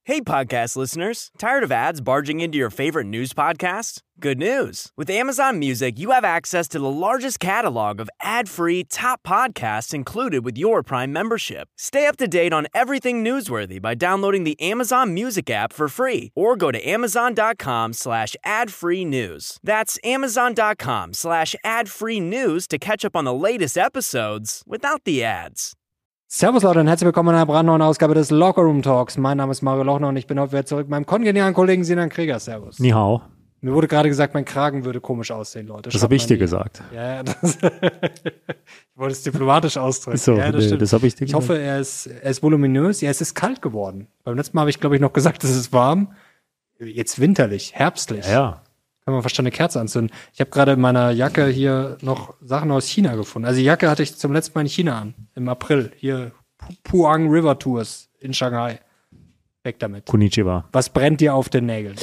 Hey, podcast listeners. Tired of ads barging into your favorite news podcasts? Good news. With Amazon Music, you have access to the largest catalog of ad-free top podcasts included with your Prime membership. Stay up to date on everything newsworthy by downloading the Amazon Music app for free or go to amazon.com/ad-free news. That's amazon.com/ad-free news to catch up on the latest episodes without the ads. Servus Leute und herzlich willkommen in einer brandneuen Ausgabe des Locker Room Talks. Mein Name ist Mario Lochner und ich bin heute wieder zurück mit meinem kongenialen Kollegen Sinan Krieger. Servus. Ni hao. Mir wurde gerade gesagt, mein Kragen würde komisch aussehen, Leute. Das habe ich dir gesagt. Ja, ich wollte es diplomatisch ausdrücken. So, ja, das habe ich dir Ich gesagt. hoffe, er ist voluminös. Ja, es ist kalt geworden. Beim letzten Mal habe ich, glaube ich, noch gesagt, es ist warm. Jetzt winterlich, herbstlich. Ja. Kann man fast schon eine Kerze anzünden. Ich habe gerade in meiner Jacke hier noch Sachen aus China gefunden. Also die Jacke hatte ich zum letzten Mal in China an. Im April. Hier Puang River Tours in Shanghai. Weg damit. Konnichiwa. Was brennt dir auf den Nägeln?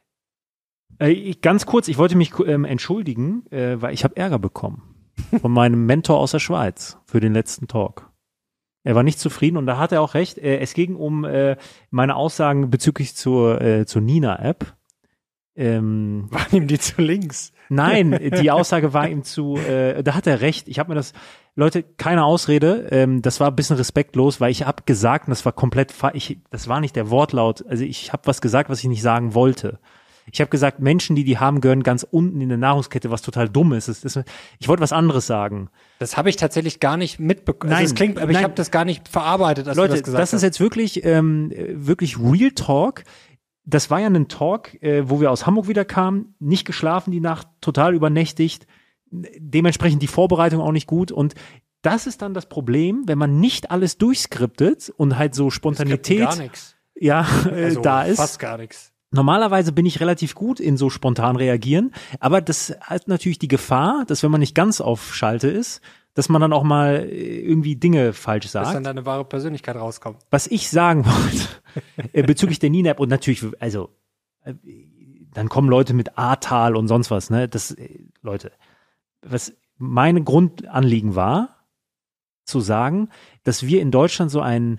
Ganz kurz, ich wollte mich entschuldigen, weil ich habe Ärger bekommen von meinem Mentor aus der Schweiz für den letzten Talk. Er war nicht zufrieden und da hat er auch recht. Es ging um meine Aussagen bezüglich zur Nina-App. Waren ihm die zu links? Nein, die Aussage war ihm zu, da hat er recht. Ich habe mir das, Leute, keine Ausrede, das war ein bisschen respektlos, weil ich habe gesagt, und das war komplett, das war nicht der Wortlaut, also ich habe was gesagt, was ich nicht sagen wollte. Ich habe gesagt, Menschen, die haben, gehören ganz unten in der Nahrungskette, was total dumm ist. Ich wollte was anderes sagen. Das habe ich tatsächlich gar nicht mitbekommen. Nein, also es klingt, aber ich habe das gar nicht verarbeitet, als Leute, du das gesagt hast. Das ist jetzt wirklich Real Talk. Das war ja ein Talk, wo wir aus Hamburg wieder kamen, nicht geschlafen die Nacht, total übernächtigt, dementsprechend die Vorbereitung auch nicht gut und das ist dann das Problem, wenn man nicht alles durchskriptet und halt so Spontanität gar nichts. Ja, Also da ist. Fast gar nichts. Normalerweise bin ich relativ gut in so spontan reagieren, aber das hat natürlich die Gefahr, dass wenn man nicht ganz auf Schalte ist, dass man dann auch mal irgendwie Dinge falsch sagt. Dass dann deine wahre Persönlichkeit rauskommt. Was ich sagen wollte, bezüglich der Nina-App und natürlich, also, dann kommen Leute mit Ahrtal und sonst was, ne, Leute, was mein Grundanliegen war, zu sagen, dass wir in Deutschland so ein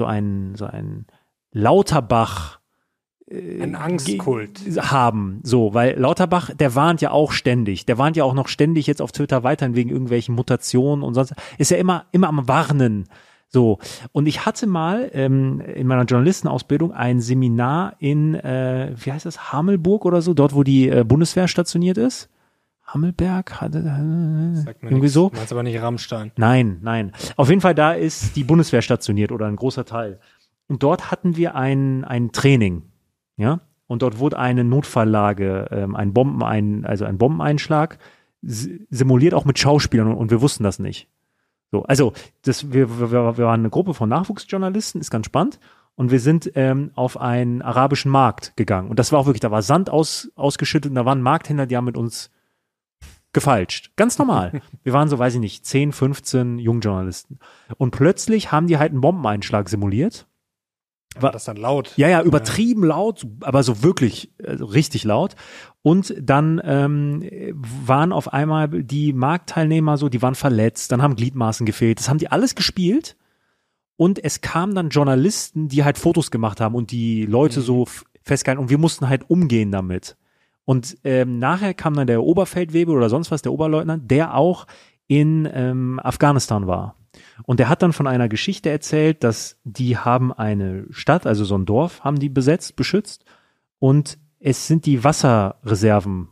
Lauterbach ein Angstkult haben, so, weil Lauterbach, der warnt ja auch ständig, der warnt ja auch noch ständig jetzt auf Twitter weiterhin wegen irgendwelchen Mutationen und sonst, ist ja immer am Warnen, so. Und ich hatte mal in meiner Journalistenausbildung ein Seminar in, wie heißt das, Hamelburg oder so, dort wo die Bundeswehr stationiert ist. Hammelberg? Sagt mir irgendwie nix. so. Du meinst aber nicht Rammstein. Nein. Auf jeden Fall, da ist die Bundeswehr stationiert oder ein großer Teil. Und dort hatten wir ein Training. Ja, und dort wurde eine Notfalllage, ein Bombeneinschlag simuliert auch mit Schauspielern und wir wussten das nicht. So, also wir waren eine Gruppe von Nachwuchsjournalisten, ist ganz spannend und wir sind auf einen arabischen Markt gegangen und das war auch wirklich, da war Sand ausgeschüttet und da waren Markthändler, die haben mit uns gefalscht. Ganz normal. Wir waren so, weiß ich nicht, 10, 15 Jungjournalisten und plötzlich haben die halt einen Bombeneinschlag simuliert. War das dann laut? Ja, übertrieben laut, aber so wirklich richtig laut. Und dann waren auf einmal die Marktteilnehmer so, die waren verletzt, dann haben Gliedmaßen gefehlt. Das haben die alles gespielt. Und es kamen dann Journalisten, die halt Fotos gemacht haben und die Leute so festgehalten und wir mussten halt umgehen damit. Und nachher kam dann der Oberfeldwebel oder sonst was, der Oberleutnant, der auch in Afghanistan war. Und der hat dann von einer Geschichte erzählt, dass die haben eine Stadt, also so ein Dorf, haben die beschützt und es sind die Wasserreserven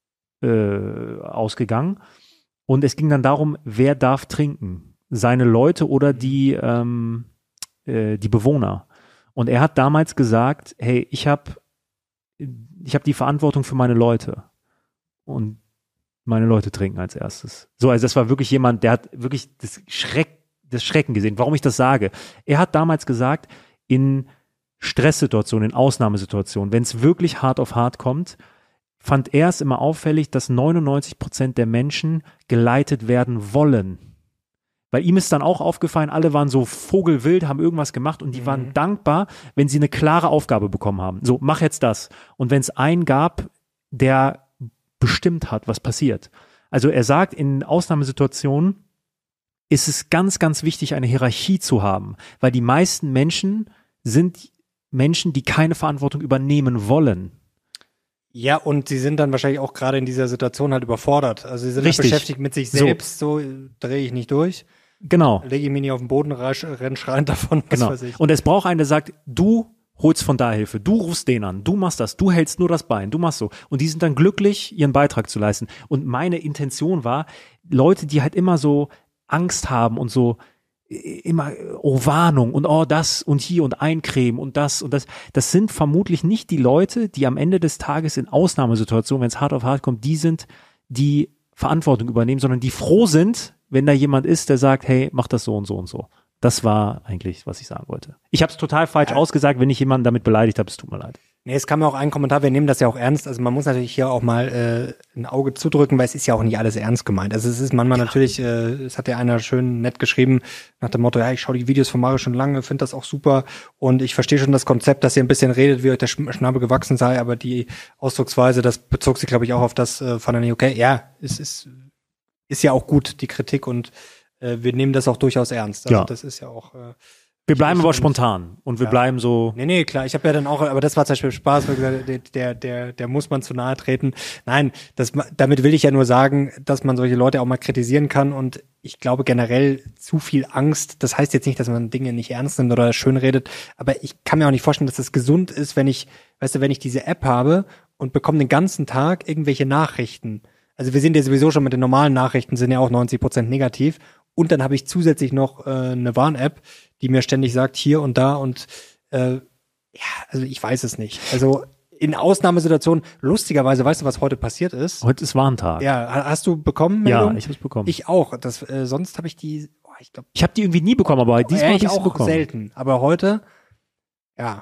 ausgegangen und es ging dann darum, wer darf trinken, seine Leute oder die Bewohner. Und er hat damals gesagt, hey, ich hab die Verantwortung für meine Leute und meine Leute trinken als erstes. So, also das war wirklich jemand, der hat wirklich das Schrecken gesehen. Warum ich das sage? Er hat damals gesagt, in Stresssituationen, in Ausnahmesituationen, wenn es wirklich hart auf hart kommt, fand er es immer auffällig, dass 99% der Menschen geleitet werden wollen. Weil ihm ist dann auch aufgefallen, alle waren so vogelwild, haben irgendwas gemacht und die waren dankbar, wenn sie eine klare Aufgabe bekommen haben. So, mach jetzt das. Und wenn es einen gab, der bestimmt hat, was passiert. Also er sagt, in Ausnahmesituationen ist es ganz, ganz wichtig, eine Hierarchie zu haben, weil die meisten Menschen sind Menschen, die keine Verantwortung übernehmen wollen. Ja, und sie sind dann wahrscheinlich auch gerade in dieser Situation halt überfordert. Also sie sind halt Richtig. beschäftigt mit sich selbst, so drehe ich nicht durch, Genau, lege ich mich nicht auf den Boden, renn schreiend davon, was genau. weiß ich. Und es braucht einen, der sagt, du holst von da Hilfe, du rufst den an, du machst das, du hältst nur das Bein, du machst so. Und die sind dann glücklich, ihren Beitrag zu leisten. Und meine Intention war, Leute, die halt immer so Angst haben und so immer, oh, Warnung und oh, das und hier und eincremen und das, das sind vermutlich nicht die Leute, die am Ende des Tages in Ausnahmesituationen, wenn es hart auf hart kommt, die sind, die Verantwortung übernehmen, sondern die froh sind, wenn da jemand ist, der sagt, hey, mach das so und so und so. Das war eigentlich, was ich sagen wollte. Ich habe es total falsch ausgesagt, wenn ich jemanden damit beleidigt habe, es tut mir leid. Nee, es kam ja auch ein Kommentar, wir nehmen das ja auch ernst, also man muss natürlich hier auch mal ein Auge zudrücken, weil es ist ja auch nicht alles ernst gemeint. Also es ist manchmal natürlich, es hat ja einer schön nett geschrieben, nach dem Motto, ja, ich schaue die Videos von Mario schon lange, finde das auch super und ich verstehe schon das Konzept, dass ihr ein bisschen redet, wie euch der Schnabel gewachsen sei, aber die Ausdrucksweise, das bezog sich, glaube ich, auch auf das, fand er nicht okay. Ja, es ist ja auch gut, die Kritik und wir nehmen das auch durchaus ernst. Also das ist ja auch wir bleiben aber spontan und wir bleiben so. Nee, klar. Ich habe ja dann auch, aber das war zum Beispiel Spaß, weil der muss man zu nahe treten. Nein, damit will ich ja nur sagen, dass man solche Leute auch mal kritisieren kann und ich glaube generell zu viel Angst. Das heißt jetzt nicht, dass man Dinge nicht ernst nimmt oder schön redet, aber ich kann mir auch nicht vorstellen, dass das gesund ist, wenn ich diese App habe und bekomme den ganzen Tag irgendwelche Nachrichten. Also wir sind ja sowieso schon mit den normalen Nachrichten, sind ja auch 90% negativ. Und dann habe ich zusätzlich noch eine Warn-App, die mir ständig sagt, hier und da und also ich weiß es nicht. Also in Ausnahmesituationen, lustigerweise, weißt du, was heute passiert ist? Heute ist Warntag. Ja, hast du bekommen, Meldung? Ja, ich habe es bekommen. Ich auch. Sonst habe ich die, ich glaube. Ich habe die irgendwie nie bekommen, aber diesmal habe ich auch bekommen. Selten. Aber heute, ja.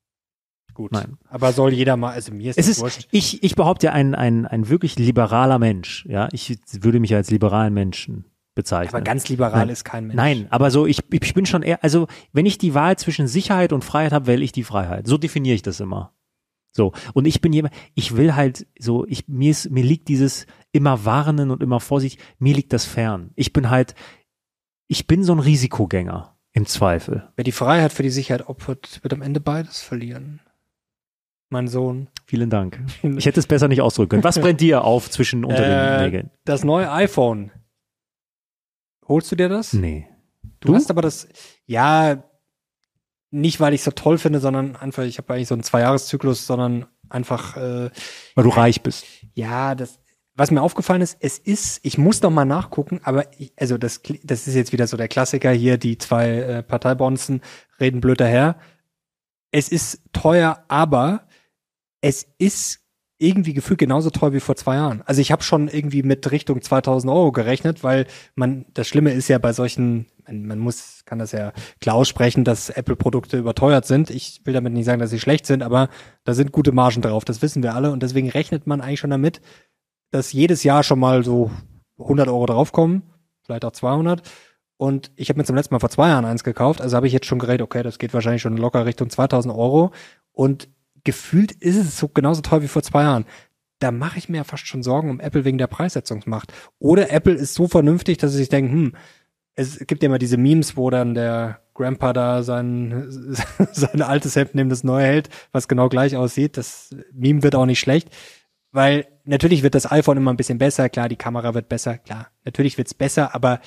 Gut. Nein. Aber soll jeder mal, also mir ist das wurscht. Ich behaupte ja, ein wirklich liberaler Mensch, ja, ich würde mich als liberalen Menschen bezeichnen. Aber ganz liberal ist kein Mensch. Nein, aber so, ich bin schon eher, also wenn ich die Wahl zwischen Sicherheit und Freiheit habe, wähle ich die Freiheit. So definiere ich das immer. So. Und ich bin jemand, ich will halt so, mir liegt dieses immer warnen und immer Vorsicht, mir liegt das fern. Ich bin so ein Risikogänger im Zweifel. Wer die Freiheit für die Sicherheit opfert, wird am Ende beides verlieren. Mein Sohn. Vielen Dank. Ich hätte es besser nicht ausdrücken können. Was brennt dir auf unter den Nägeln? Das neue iPhone. Holst du dir das? Nee. Du hast aber das, ja, nicht weil ich es so toll finde, sondern einfach, ich habe eigentlich so einen 2-Jahres-Zyklus, sondern einfach, weil du reich bist. Ja, was mir aufgefallen ist, ich muss noch mal nachgucken, aber das ist jetzt wieder so der Klassiker hier, die zwei Parteibonzen reden blöd daher. Es ist teuer, aber es ist irgendwie gefühlt genauso teuer wie vor 2 Jahren. Also ich habe schon irgendwie mit Richtung 2.000 Euro gerechnet, weil das Schlimme ist ja bei solchen, kann das ja klar aussprechen, dass Apple-Produkte überteuert sind. Ich will damit nicht sagen, dass sie schlecht sind, aber da sind gute Margen drauf, das wissen wir alle und deswegen rechnet man eigentlich schon damit, dass jedes Jahr schon mal so 100 Euro draufkommen, vielleicht auch 200. Und ich habe mir zum letzten Mal vor 2 Jahren eins gekauft, also habe ich jetzt schon gerechnet, okay, das geht wahrscheinlich schon locker Richtung 2.000 Euro und gefühlt ist es so genauso teuer wie vor 2 Jahren. Da mache ich mir ja fast schon Sorgen um Apple wegen der Preissetzungsmacht. Oder Apple ist so vernünftig, dass sie sich denken, es gibt ja immer diese Memes, wo dann der Grandpa da sein altes Hemd neben das neue hält, was genau gleich aussieht. Das Meme wird auch nicht schlecht, weil natürlich wird das iPhone immer ein bisschen besser. Klar, die Kamera wird besser. Klar, natürlich wird's besser, aber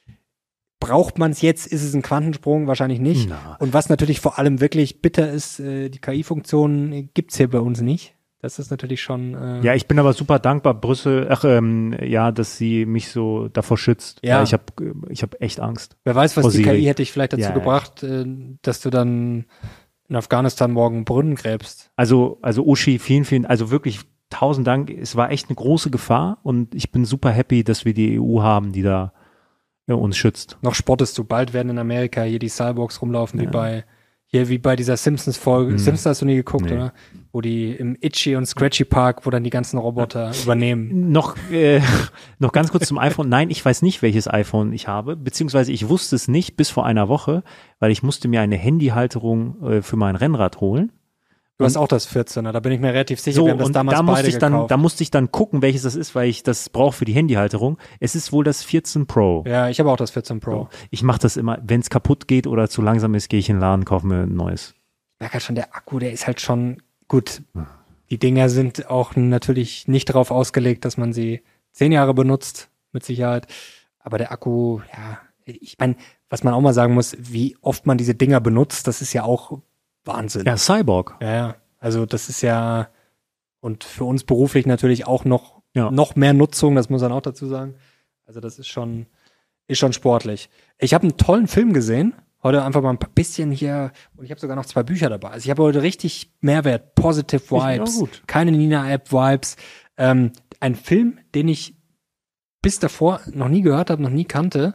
braucht man es jetzt? Ist es ein Quantensprung? Wahrscheinlich nicht. Na. Und was natürlich vor allem wirklich bitter ist, die KI-Funktion gibt's hier bei uns nicht. Das ist natürlich schon. Ja, ich bin aber super dankbar, Brüssel, dass sie mich so davor schützt. Ja. Ich hab echt Angst. Wer weiß, was vor die Siri. KI hätte ich vielleicht dazu gebracht, dass du dann in Afghanistan morgen einen Brunnen gräbst. Also Uschi, vielen, also wirklich 1000 Dank. Es war echt eine große Gefahr und ich bin super happy, dass wir die EU haben, die da uns schützt. Noch spottest du, bald werden in Amerika hier die Cyborgs rumlaufen, wie bei dieser Simpsons-Folge. Simpsons hast du nie geguckt, oder? Wo die im Itchy und Scratchy Park, wo dann die ganzen Roboter übernehmen. Noch ganz kurz zum iPhone. Nein, ich weiß nicht, welches iPhone ich habe, beziehungsweise ich wusste es nicht bis vor einer Woche, weil ich musste mir eine Handyhalterung für mein Rennrad holen. Du hast auch das 14er, da bin ich mir relativ sicher, So, wir haben das und damals beide gekauft. Da musste ich dann gucken, welches das ist, weil ich das brauche für die Handyhalterung. Es ist wohl das 14 Pro. Ja, ich habe auch das 14 Pro. So. Ich mache das immer, wenn es kaputt geht oder zu langsam ist, gehe ich in den Laden, kaufe mir ein neues. merke halt schon, der Akku, der ist halt schon gut. Die Dinger sind auch natürlich nicht darauf ausgelegt, dass man sie 10 Jahre benutzt, mit Sicherheit. Aber der Akku, ja, ich meine, was man auch mal sagen muss, wie oft man diese Dinger benutzt, das ist ja auch Wahnsinn. Ja, Cyborg. Ja. Also das ist ja, und für uns beruflich natürlich auch noch mehr Nutzung, das muss man auch dazu sagen. Also das ist schon sportlich. Ich habe einen tollen Film gesehen, heute einfach mal ein bisschen hier, und ich habe sogar noch 2 Bücher dabei. Also ich habe heute richtig Mehrwert, Positive Vibes, keine Nina-App-Vibes. Ein Film, den ich bis davor noch nie gehört habe, noch nie kannte,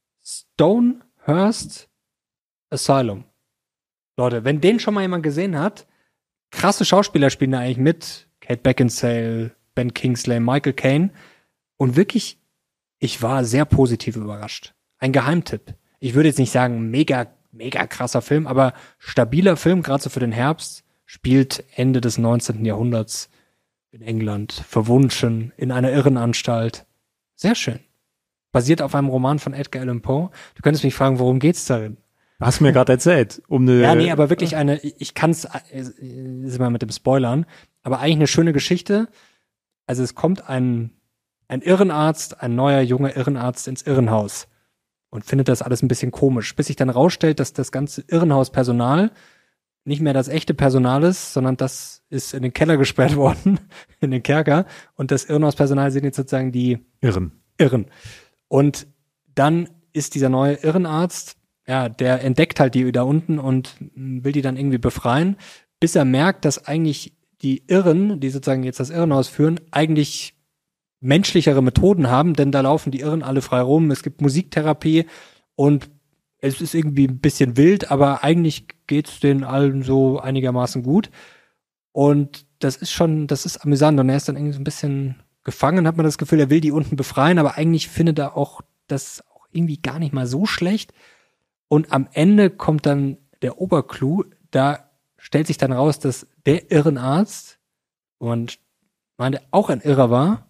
Stonehurst Asylum. Leute, wenn den schon mal jemand gesehen hat, krasse Schauspieler spielen da eigentlich mit. Kate Beckinsale, Ben Kingsley, Michael Caine. Und wirklich, ich war sehr positiv überrascht. Ein Geheimtipp. Ich würde jetzt nicht sagen, mega, mega krasser Film, aber stabiler Film, gerade so für den Herbst, spielt Ende des 19. Jahrhunderts in England, verwunschen, in einer Irrenanstalt. Sehr schön. Basiert auf einem Roman von Edgar Allan Poe. Du könntest mich fragen, worum geht's darin? Hast du mir gerade erzählt. Ja, nee, aber wirklich ich kann's, ist mal mit dem Spoilern, aber eigentlich eine schöne Geschichte. Also es kommt ein Irrenarzt, ein neuer, junger Irrenarzt ins Irrenhaus und findet das alles ein bisschen komisch, bis sich dann rausstellt, dass das ganze Irrenhauspersonal nicht mehr das echte Personal ist, sondern das ist in den Keller gesperrt worden, in den Kerker, und das Irrenhauspersonal sind jetzt sozusagen die Irren. Und dann ist dieser neue Irrenarzt, ja, der entdeckt halt die da unten und will die dann irgendwie befreien, bis er merkt, dass eigentlich die Irren, die sozusagen jetzt das Irrenhaus führen, eigentlich menschlichere Methoden haben, denn da laufen die Irren alle frei rum, es gibt Musiktherapie und es ist irgendwie ein bisschen wild, aber eigentlich geht's denen allen so einigermaßen gut. Und das ist amüsant und er ist dann irgendwie so ein bisschen gefangen, hat man das Gefühl, er will die unten befreien, aber eigentlich findet er auch das auch irgendwie gar nicht mal so schlecht. Und am Ende kommt dann der Oberclou, da stellt sich dann raus, dass der Irrenarzt, wo man meinte, auch ein Irrer war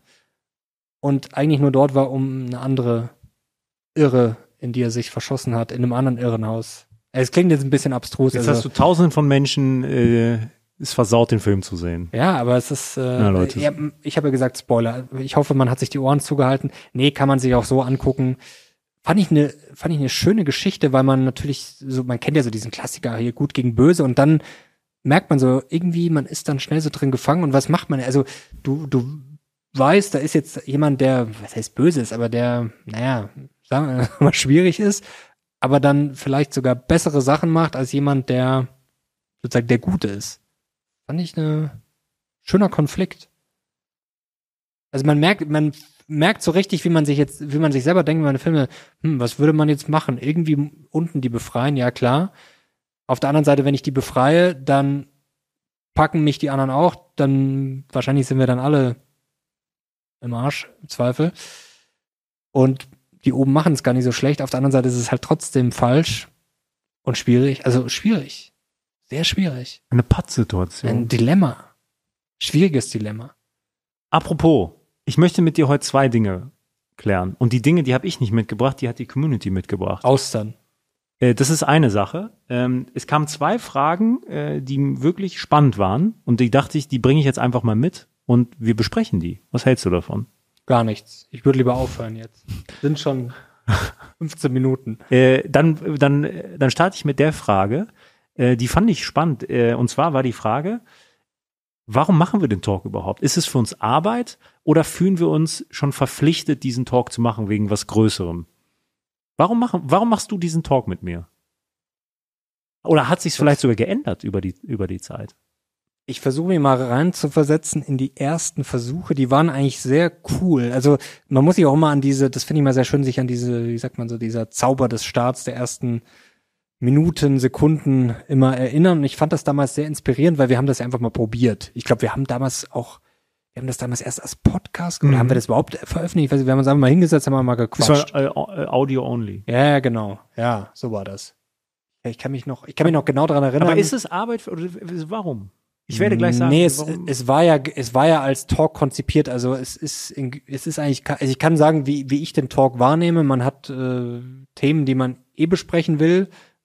und eigentlich nur dort war, um eine andere Irre, in die er sich verschossen hat, in einem anderen Irrenhaus. Es klingt jetzt ein bisschen abstrus. Jetzt hast du Tausenden von Menschen ist versaut, den Film zu sehen. Ja, aber es ist, Leute. ich habe ja gesagt, Spoiler. Ich hoffe, man hat sich die Ohren zugehalten. Nee, kann man sich auch so angucken. Fand ich eine schöne Geschichte, weil man natürlich so, man kennt ja so diesen Klassiker hier, Gut gegen Böse, und dann merkt man so, irgendwie, man ist dann schnell so drin gefangen, und was macht man? Also, du weißt, da ist jetzt jemand, der, was heißt böse ist, aber der, naja, sagen wir mal, schwierig ist, aber dann vielleicht sogar bessere Sachen macht als jemand, der sozusagen der Gute ist. Fand ich ein schöner Konflikt. Also man merkt so richtig, wie man sich selber denkt, wenn man Filme, was würde man jetzt machen? Irgendwie unten die befreien, ja klar. Auf der anderen Seite, wenn ich die befreie, dann packen mich die anderen auch, dann wahrscheinlich sind wir dann alle im Arsch, im Zweifel. Und die oben machen es gar nicht so schlecht. Auf der anderen Seite ist es halt trotzdem falsch und schwierig. Also schwierig. Sehr schwierig. Eine Pattsituation. Ein Dilemma. Schwieriges Dilemma. Apropos, ich möchte mit dir heute 2 Dinge klären. Und die Dinge, die habe ich nicht mitgebracht, die hat die Community mitgebracht. Austern. Das ist eine Sache. Es kamen 2 Fragen, die wirklich spannend waren. Und die dachte ich, die bringe ich jetzt einfach mal mit und wir besprechen die. Was hältst du davon? Gar nichts. Ich würde lieber aufhören jetzt. Sind schon 15 Minuten. Dann starte ich mit der Frage. Die fand ich spannend. Und zwar war die Frage, warum machen wir den Talk überhaupt? Ist es für uns Arbeit oder fühlen wir uns schon verpflichtet, diesen Talk zu machen wegen was Größerem? Warum machst du diesen Talk mit mir? Oder hat sich vielleicht sogar geändert über die Zeit? Ich versuche mich mal rein zu versetzen in die ersten Versuche. Die waren eigentlich sehr cool. Also man muss sich auch immer an das finde ich mal sehr schön, sich an wie sagt man so, dieser Zauber des Starts der ersten Minuten, Sekunden immer erinnern. Und ich fand das damals sehr inspirierend, weil wir haben das ja einfach mal probiert. Ich glaube, wir haben das damals erst als Podcast, oder haben wir das überhaupt veröffentlicht? Ich weiß nicht, wir haben uns einfach mal hingesetzt, haben mal gequatscht. Das war Audio only. Ja, genau. Ja, so war das. Ja, ich kann mich noch genau daran erinnern. Aber ist es Arbeit oder warum? Ich werde gleich sagen, nee, es war ja als Talk konzipiert, also es ist eigentlich, also ich kann sagen, wie ich den Talk wahrnehme. Man hat Themen, die man besprechen will.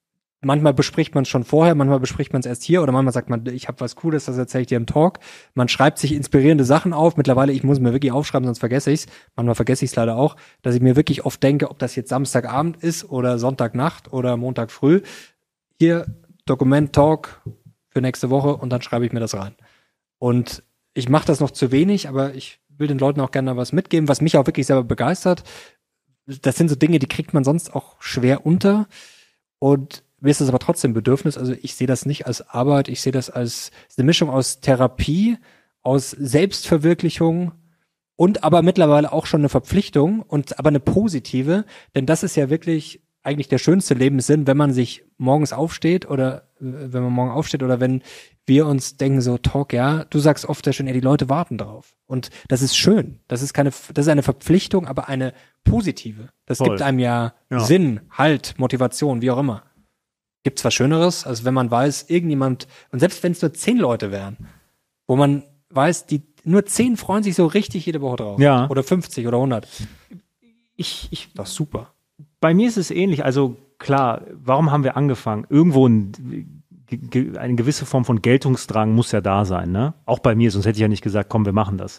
manchmal bespricht man es schon vorher, manchmal bespricht man es erst hier oder manchmal sagt man, ich habe was Cooles, das erzähle ich dir im Talk. Man schreibt sich inspirierende Sachen auf. Mittlerweile, ich muss mir wirklich aufschreiben, sonst vergesse ich es. Manchmal vergesse ich es leider auch, dass ich mir wirklich oft denke, ob das jetzt Samstagabend ist oder Sonntagnacht oder Montag früh. Hier, Dokument, Talk für nächste Woche und dann schreibe ich mir das rein. Und ich mache das noch zu wenig, aber ich will den Leuten auch gerne was mitgeben, was mich auch wirklich selber begeistert. Das sind so Dinge, die kriegt man sonst auch schwer unter. Und mir ist das aber trotzdem Bedürfnis. Also ich sehe das nicht als Arbeit, ich sehe das als eine Mischung aus Therapie, aus Selbstverwirklichung und aber mittlerweile auch schon eine Verpflichtung und aber eine positive. Denn das ist ja wirklich eigentlich der schönste Lebenssinn, wenn man sich morgens aufsteht oder wenn man morgen aufsteht oder wenn wir uns denken so, Talk, ja, du sagst oft sehr schön, ja, die Leute warten drauf. Und das ist schön. Das ist eine Verpflichtung, aber eine positive. Das Voll. gibt einem ja Sinn, Halt, Motivation, wie auch immer. Gibt's was Schöneres, als wenn man weiß, irgendjemand, und selbst wenn es nur 10 Leute wären, wo man weiß, die nur 10 freuen sich so richtig jede Woche drauf. Ja. Oder 50 oder 100. Das ist super. Bei mir ist es ähnlich. Also klar, warum haben wir angefangen? Irgendwo eine gewisse Form von Geltungsdrang muss ja da sein, ne? Auch bei mir, sonst hätte ich ja nicht gesagt, komm, wir machen das.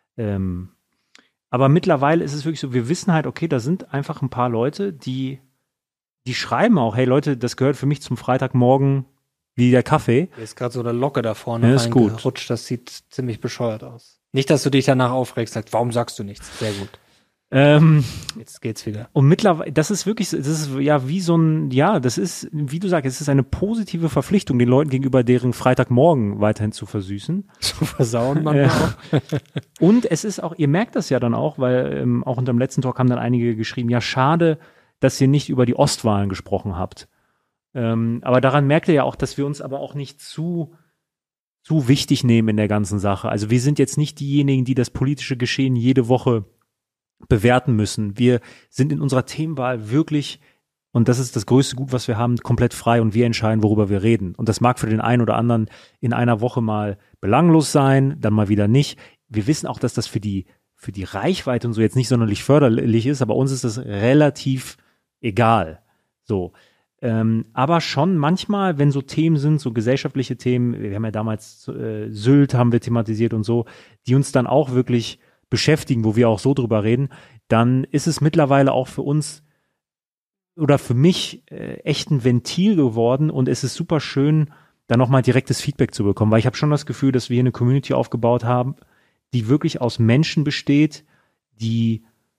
Aber mittlerweile ist es wirklich so, wir wissen halt, okay, da sind einfach ein paar Leute, die schreiben auch, hey Leute, das gehört für mich zum Freitagmorgen wie der Kaffee. Hier ist gerade so eine Locke da vorne reingerutscht, das sieht ziemlich bescheuert aus. Nicht, dass du dich danach aufregst, sagst, warum sagst du nichts? Sehr gut. Jetzt geht's wieder. Und mittlerweile, das ist wirklich, das ist ja wie so ein, ja, das ist, wie du sagst, es ist eine positive Verpflichtung, den Leuten gegenüber deren Freitagmorgen weiterhin zu versüßen. Zu versauen manchmal auch. Und es ist auch, ihr merkt das ja dann auch, weil auch unter dem letzten Talk haben dann einige geschrieben, ja, schade, dass ihr nicht über die Ostwahlen gesprochen habt. Aber daran merkt ihr ja auch, dass wir uns aber auch nicht zu wichtig nehmen in der ganzen Sache. Also wir sind jetzt nicht diejenigen, die das politische Geschehen jede Woche bewerten müssen. Wir sind in unserer Themenwahl wirklich, und das ist das größte Gut, was wir haben, komplett frei und wir entscheiden, worüber wir reden. Und das mag für den einen oder anderen in einer Woche mal belanglos sein, dann mal wieder nicht. Wir wissen auch, dass das für die Reichweite und so jetzt nicht sonderlich förderlich ist, aber uns ist das relativ egal. So. Aber schon manchmal, wenn so Themen sind, so gesellschaftliche Themen, wir haben ja damals Sylt haben wir thematisiert und so, die uns dann auch wirklich beschäftigen, wo wir auch so drüber reden, dann ist es mittlerweile auch für uns oder für mich echt ein Ventil geworden und es ist super schön, da nochmal direktes Feedback zu bekommen, weil ich habe schon das Gefühl, dass wir hier eine Community aufgebaut haben, die wirklich aus Menschen besteht, die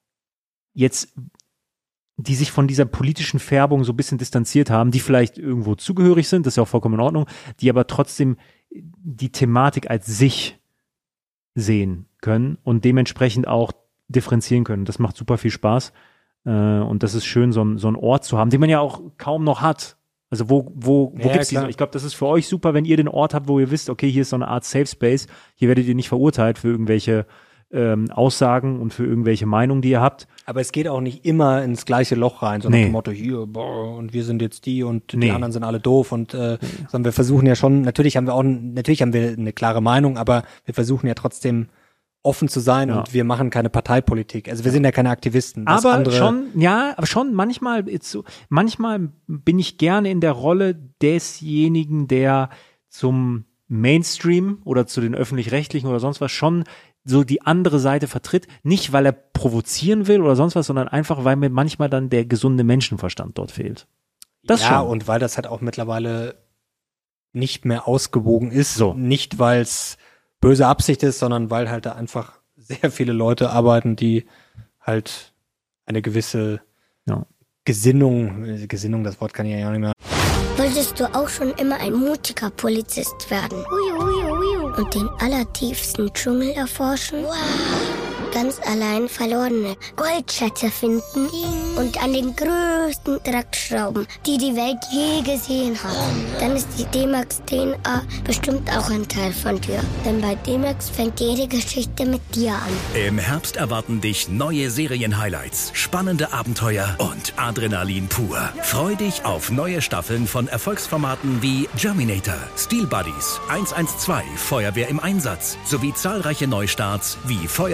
sich von dieser politischen Färbung so ein bisschen distanziert haben, die vielleicht irgendwo zugehörig sind, das ist ja auch vollkommen in Ordnung, die aber trotzdem die Thematik als sich sehen können und dementsprechend auch differenzieren können. Das macht super viel Spaß und das ist schön, so einen Ort zu haben, den man ja auch kaum noch hat. Also wo gibt's die so? Ich glaube, das ist für euch super, wenn ihr den Ort habt, wo ihr wisst, okay, hier ist so eine Art Safe Space, hier werdet ihr nicht verurteilt für irgendwelche Aussagen und für irgendwelche Meinungen, die ihr habt. Aber es geht auch nicht immer ins gleiche Loch rein, so nach dem Motto, hier, und wir sind jetzt die und die anderen sind alle doof und sondern wir versuchen ja schon, natürlich haben wir eine klare Meinung, aber wir versuchen ja trotzdem offen zu sein und wir machen keine Parteipolitik. Also wir sind ja keine Aktivisten. Aber schon manchmal bin ich gerne in der Rolle desjenigen, der zum Mainstream oder zu den Öffentlich-Rechtlichen oder sonst was schon so die andere Seite vertritt, nicht weil er provozieren will oder sonst was, sondern einfach, weil mir manchmal dann der gesunde Menschenverstand dort fehlt. Das ja, schon. Und weil das halt auch mittlerweile nicht mehr ausgewogen ist. So. Nicht, weil es böse Absicht ist, sondern weil halt da einfach sehr viele Leute arbeiten, die halt eine gewisse Gesinnung, das Wort kann ich ja auch nicht mehr. Wolltest du auch schon immer ein mutiger Polizist werden? Und den allertiefsten Dschungel erforschen? Wow. Ganz allein verlorene Goldschätze finden und an den größten Dreck schrauben, die die Welt je gesehen hat. Dann ist die D-Max DNA bestimmt auch ein Teil von dir. Denn bei D-Max fängt jede Geschichte mit dir an. Im Herbst erwarten dich neue Serien-Highlights, spannende Abenteuer und Adrenalin pur. Freu dich auf neue Staffeln von Erfolgsformaten wie Germinator, Steel Buddies, 112, Feuerwehr im Einsatz sowie zahlreiche Neustarts wie Feuerwache 3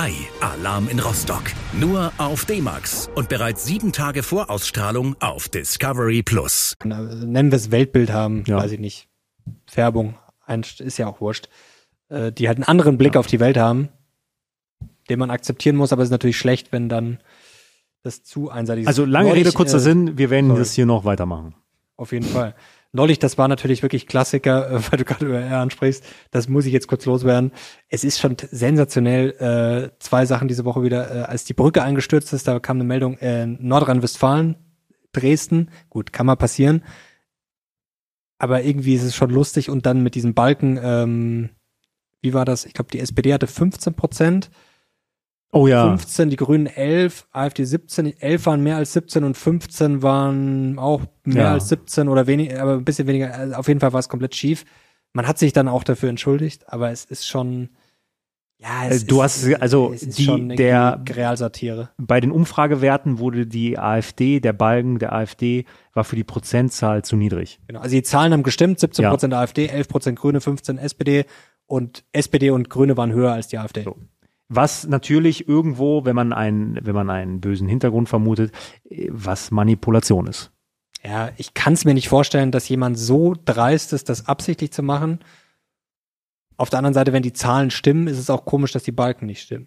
Hai, Alarm in Rostock. Nur auf D-Max und bereits 7 Tage vor Ausstrahlung auf Discovery Plus. Nennen wir es Weltbild haben, Ja. weiß ich nicht. Färbung, ist ja auch wurscht. Die halt einen anderen Blick auf die Welt haben, den man akzeptieren muss, aber es ist natürlich schlecht, wenn dann das zu einseitig ist. Also lange Neulich, Rede, kurzer Sinn, wir werden sorry. das hier noch weitermachen. Auf jeden Fall. Neulich, das war natürlich wirklich Klassiker, weil du gerade über R ansprichst. Das muss ich jetzt kurz loswerden. Es ist schon sensationell. 2 Sachen diese Woche wieder. Als die Brücke eingestürzt ist, da kam eine Meldung, Nordrhein-Westfalen, Dresden. Gut, kann mal passieren. Aber irgendwie ist es schon lustig. Und dann mit diesem Balken, wie war das? Ich glaube, die SPD hatte 15%. Oh ja. 15, die Grünen 11, AfD 17, 11 waren mehr als 17 und 15 waren auch mehr Ja. als 17 oder weniger, aber ein bisschen weniger. Also auf jeden Fall war es komplett schief. Man hat sich dann auch dafür entschuldigt, aber es ist schon, ja, es ist schon irgendwie Realsatire. Bei den Umfragewerten wurde die AfD, der Balken der AfD war für die Prozentzahl zu niedrig. Genau. Also die Zahlen haben gestimmt, 17% AfD, 11% Grüne, 15 SPD und Grüne waren höher als die AfD. So. Was natürlich irgendwo, wenn man einen bösen Hintergrund vermutet, was Manipulation ist. Ja, ich kann es mir nicht vorstellen, dass jemand so dreist ist, das absichtlich zu machen. Auf der anderen Seite, wenn die Zahlen stimmen, ist es auch komisch, dass die Balken nicht stimmen.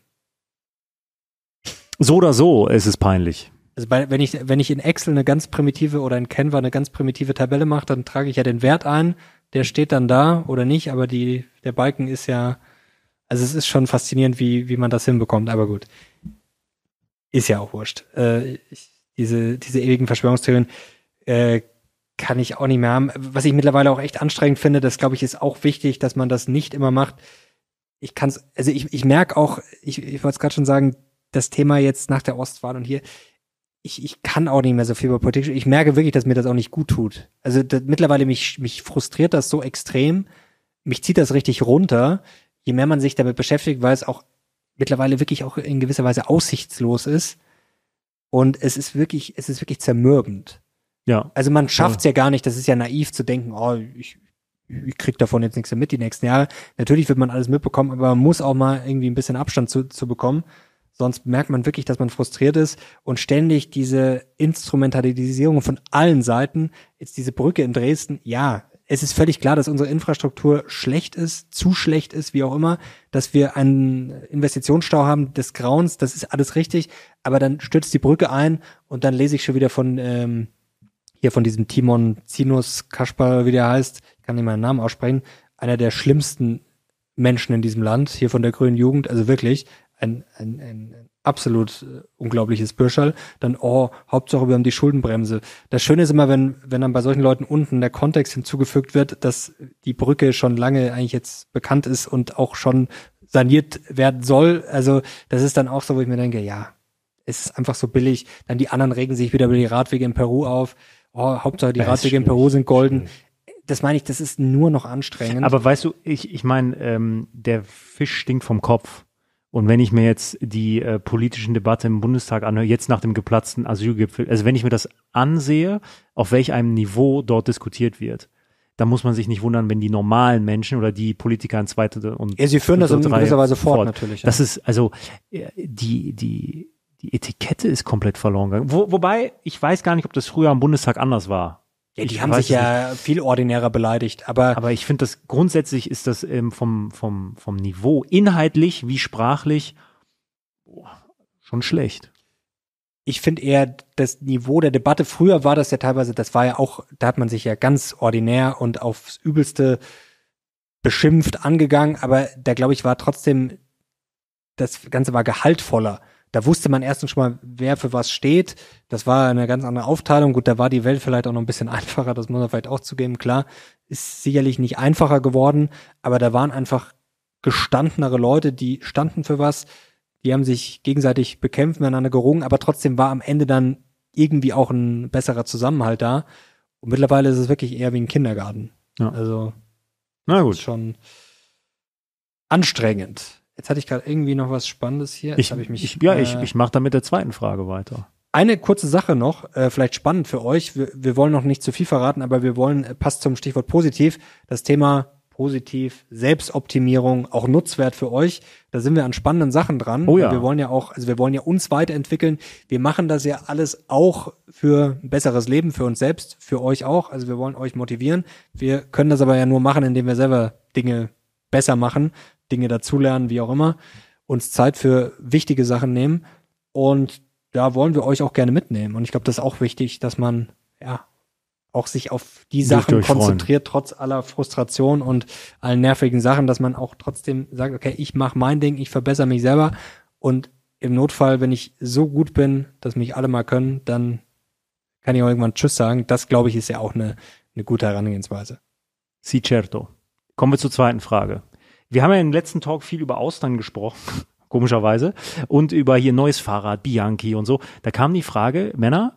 So oder so ist es peinlich. Also wenn ich in Excel eine ganz primitive oder in Canva eine ganz primitive Tabelle mache, dann trage ich ja den Wert ein, der steht dann da oder nicht, aber der Balken ist ja, also es ist schon faszinierend, wie man das hinbekommt, aber gut. Ist ja auch wurscht. Diese ewigen Verschwörungstheorien kann ich auch nicht mehr haben. Was ich mittlerweile auch echt anstrengend finde, das glaube ich ist auch wichtig, dass man das nicht immer macht. Ich merke auch, ich wollte es gerade schon sagen, das Thema jetzt nach der Ostwahl und hier, ich kann auch nicht mehr so viel über Politik. Ich merke wirklich, dass mir das auch nicht gut tut. Also mittlerweile mich frustriert das so extrem. Mich zieht das richtig runter, je mehr man sich damit beschäftigt, weil es auch mittlerweile wirklich auch in gewisser Weise aussichtslos ist. Und es ist wirklich zermürbend. Ja. Also man schafft es ja gar nicht, das ist ja naiv zu denken, oh, ich krieg davon jetzt nichts mehr mit die nächsten Jahre. Natürlich wird man alles mitbekommen, aber man muss auch mal irgendwie ein bisschen Abstand zu bekommen. Sonst merkt man wirklich, dass man frustriert ist und ständig diese Instrumentalisierung von allen Seiten, jetzt diese Brücke in Dresden, ja, es ist völlig klar, dass unsere Infrastruktur schlecht ist, zu schlecht ist, wie auch immer, dass wir einen Investitionsstau haben des Grauens, das ist alles richtig, aber dann stürzt die Brücke ein und dann lese ich schon wieder von diesem Timon Zinus Kaspar, wie der heißt, ich kann nicht meinen Namen aussprechen, einer der schlimmsten Menschen in diesem Land, hier von der Grünen Jugend, also wirklich ein absolut unglaubliches Bürschall. Dann, Hauptsache wir haben die Schuldenbremse. Das Schöne ist immer, wenn dann bei solchen Leuten unten der Kontext hinzugefügt wird, dass die Brücke schon lange eigentlich jetzt bekannt ist und auch schon saniert werden soll. Also das ist dann auch so, wo ich mir denke, ja, es ist einfach so billig. Dann die anderen regen sich wieder über die Radwege in Peru auf. Hauptsache die Radwege in Peru sind golden. Das meine ich, das ist nur noch anstrengend. Aber weißt du, ich meine, der Fisch stinkt vom Kopf. Und wenn ich mir jetzt die politischen Debatte im Bundestag anhöre, jetzt nach dem geplatzten Asylgipfel, also wenn ich mir das ansehe, auf welch einem Niveau dort diskutiert wird, dann muss man sich nicht wundern, wenn die normalen Menschen oder die Politiker in zweite und sie führen das in gewisser Weise fort, natürlich. Ja. Das ist, also die Etikette ist komplett verloren gegangen. Wobei, ich weiß gar nicht, ob das früher am Bundestag anders war. Ja, die haben sich ja viel ordinärer beleidigt, aber ich finde, das grundsätzlich ist das vom Niveau inhaltlich wie sprachlich schon schlecht. Ich finde eher das Niveau der Debatte, früher war das ja teilweise, das war ja auch, da hat man sich ja ganz ordinär und aufs Übelste beschimpft angegangen, aber da glaube ich war trotzdem, das Ganze war gehaltvoller. Da wusste man erstens schon mal, wer für was steht. Das war eine ganz andere Aufteilung. Gut, da war die Welt vielleicht auch noch ein bisschen einfacher, das muss man vielleicht auch zugeben. Klar, ist sicherlich nicht einfacher geworden, aber da waren einfach gestandenere Leute, die standen für was, die haben sich gegenseitig bekämpft, miteinander gerungen, aber trotzdem war am Ende dann irgendwie auch ein besserer Zusammenhalt da. Und mittlerweile ist es wirklich eher wie ein Kindergarten. Ja. Also, na gut, ist schon anstrengend. Jetzt hatte ich gerade irgendwie noch was Spannendes hier. Ich mache da mit der zweiten Frage weiter. Eine kurze Sache noch, vielleicht spannend für euch. Wir wollen noch nicht zu viel verraten, aber wir wollen, passt zum Stichwort positiv, das Thema positiv, Selbstoptimierung, auch Nutzwert für euch. Da sind wir an spannenden Sachen dran. Oh ja. Wir wollen ja auch, also wir wollen ja uns weiterentwickeln. Wir machen das ja alles auch für ein besseres Leben, für uns selbst, für euch auch. Also wir wollen euch motivieren. Wir können das aber ja nur machen, indem wir selber Dinge besser machen, Dinge dazulernen, wie auch immer, uns Zeit für wichtige Sachen nehmen. Und da wollen wir euch auch gerne mitnehmen. Und ich glaube, das ist auch wichtig, dass man ja auch sich auf die Sachen konzentriert, trotz aller Frustration und allen nervigen Sachen, dass man auch trotzdem sagt, okay, ich mache mein Ding, ich verbessere mich selber und im Notfall, wenn ich so gut bin, dass mich alle mal können, dann kann ich auch irgendwann Tschüss sagen. Das, glaube ich, ist ja auch eine gute Herangehensweise. Si certo. Kommen wir zur zweiten Frage. Wir haben ja im letzten Talk viel über Austern gesprochen, komischerweise, und über hier neues Fahrrad, Bianchi und so. Da kam die Frage, Männer,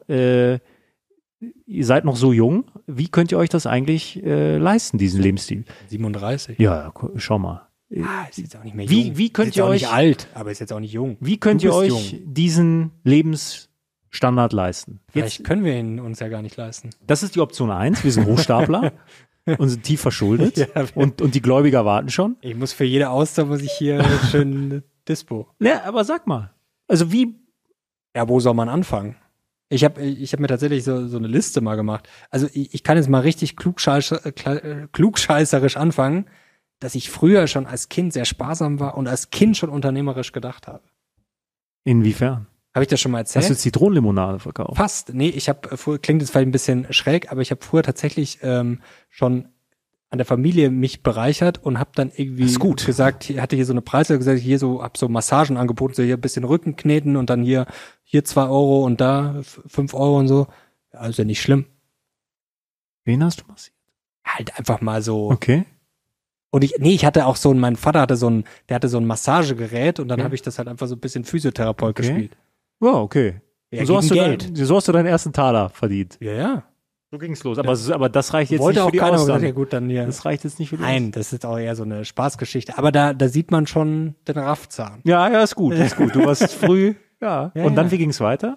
ihr seid noch so jung, wie könnt ihr euch das eigentlich leisten, diesen Lebensstil? 37. Ja, schau mal. Ist jetzt auch nicht mehr jung. Wie könnt ist ihr auch euch nicht alt, aber ist jetzt auch nicht jung. Wie könnt Du ihr bist euch jung. diesen Lebensstandard leisten? Vielleicht können wir ihn uns ja gar nicht leisten. Das ist die Option 1, wir sind Hochstapler und sind tief verschuldet Ja, und die Gläubiger warten schon. Ich muss für jede Auster, muss ich hier schön Dispo. Ja, aber sag mal, also wie, Ja, wo soll man anfangen? Ich hab mir tatsächlich so eine Liste mal gemacht. Also ich kann jetzt mal richtig klugscheißerisch anfangen, dass ich früher schon als Kind sehr sparsam war und als Kind schon unternehmerisch gedacht habe. inwiefern? Habe ich das schon mal erzählt? Hast du Zitronenlimonade verkauft? Fast. Nee, ich habe früher, klingt jetzt vielleicht ein bisschen schräg, aber ich habe früher tatsächlich schon an der Familie mich bereichert und habe dann irgendwie Das ist gut. gesagt, hatte hier so eine Preise gesagt, hier so, hab so Massagen angeboten, so hier ein bisschen Rücken kneten und dann hier 2 Euro und da 5 Euro und so. Ja, ist ja nicht schlimm. Wen hast du massiert? Halt einfach mal so. Okay. Und ich hatte auch so, mein Vater hatte der hatte so ein Massagegerät und dann Okay. habe ich das halt einfach so ein bisschen Physiotherapeut Okay. gespielt. Ja, okay. Ja, so, hast gegen so hast du deinen ersten Taler verdient. Ja, ja. So ging's los. Aber das reicht jetzt Wollte nicht auch für die keiner, aber gesagt, Austern. ja gut, dann hier. Das reicht jetzt nicht für die Nein, das ist auch eher so eine Spaßgeschichte. Aber da sieht man schon den Raffzahn. Ja, ist gut, ist gut. Du warst früh, ja. Ja, Und dann, ja. wie ging's weiter?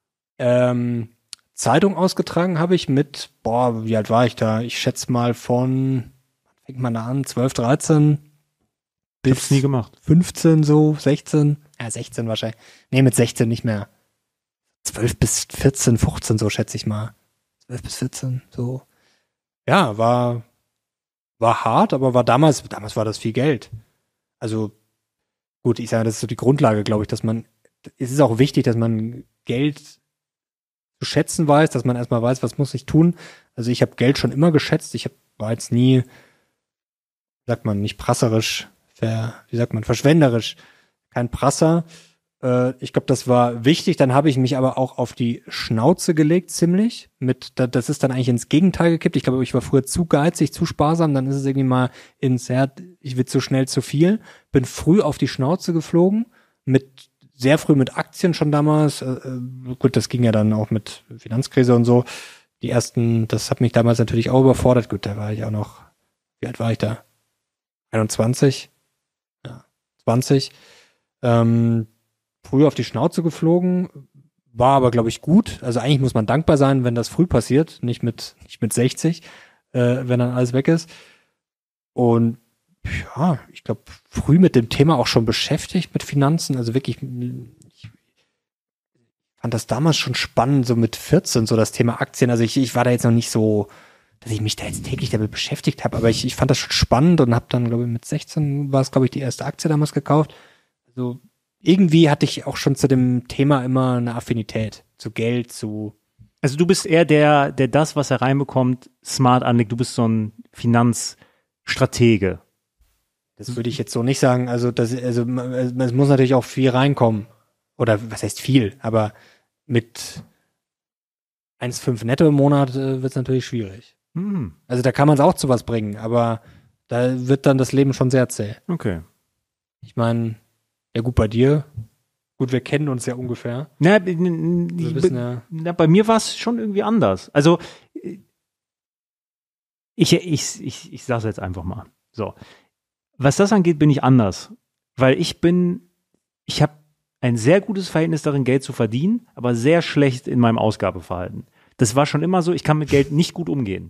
Zeitung ausgetragen habe ich mit, wie alt war ich da? Ich schätze mal wann fängt man da an? 12, 13 Ich hab's bis nie gemacht. 15 so, 16. Ja, 16 wahrscheinlich. Nee, mit 16 nicht mehr. 12 bis 14, 15 so schätze ich mal. 12 bis 14 so. Ja, war hart, aber damals war das viel Geld. Also gut, ich sage, das ist so die Grundlage, glaube ich, es ist auch wichtig, dass man Geld zu schätzen weiß, dass man erstmal weiß, was muss ich tun. Also ich habe Geld schon immer geschätzt. War jetzt nie, sagt man, nicht prasserisch, verschwenderisch. Kein Prasser. Ich glaube, das war wichtig. Dann habe ich mich aber auch auf die Schnauze gelegt, ziemlich. Das ist dann eigentlich ins Gegenteil gekippt. Ich glaube, ich war früher zu geizig, zu sparsam. Dann ist es irgendwie mal ich will zu schnell zu viel. Bin früh auf die Schnauze geflogen. Sehr früh mit Aktien schon damals. Gut, das ging ja dann auch mit Finanzkrise und so. Das hat mich damals natürlich auch überfordert. Gut, da war ich auch noch, wie alt war ich da? 21? Ja, 20. Früh auf die Schnauze geflogen, war aber, glaube ich, gut. Also eigentlich muss man dankbar sein, wenn das früh passiert, nicht mit 60, wenn dann alles weg ist. Und ja, ich glaube, früh mit dem Thema auch schon beschäftigt, mit Finanzen. Also wirklich, ich fand das damals schon spannend, so mit 14, so das Thema Aktien. Also ich war da jetzt noch nicht so, dass ich mich da jetzt täglich damit beschäftigt habe, aber ich fand das schon spannend und habe dann, glaube ich, mit 16 war es, glaube ich, die erste Aktie damals gekauft. Also irgendwie hatte ich auch schon zu dem Thema immer eine Affinität zu Geld, Also du bist eher der das, was er reinbekommt, smart anlegt. Du bist so ein Finanzstratege. das würde ich jetzt so nicht sagen. Also es muss natürlich auch viel reinkommen. Oder was heißt viel? Aber mit 1,5 netto im Monat wird es natürlich schwierig. Hm, Also da kann man es auch zu was bringen, aber da wird dann das Leben schon sehr zäh. okay. Ich meine, ja gut, bei dir, gut, wir kennen uns ja ungefähr. Na, Wir wissen ja, bei mir war es schon irgendwie anders. Also ich sage jetzt einfach mal. So, was das angeht, bin ich anders, weil ich habe ein sehr gutes Verhältnis darin, Geld zu verdienen, aber sehr schlecht in meinem Ausgabeverhalten. Das war schon immer so. Ich kann mit Geld nicht gut umgehen.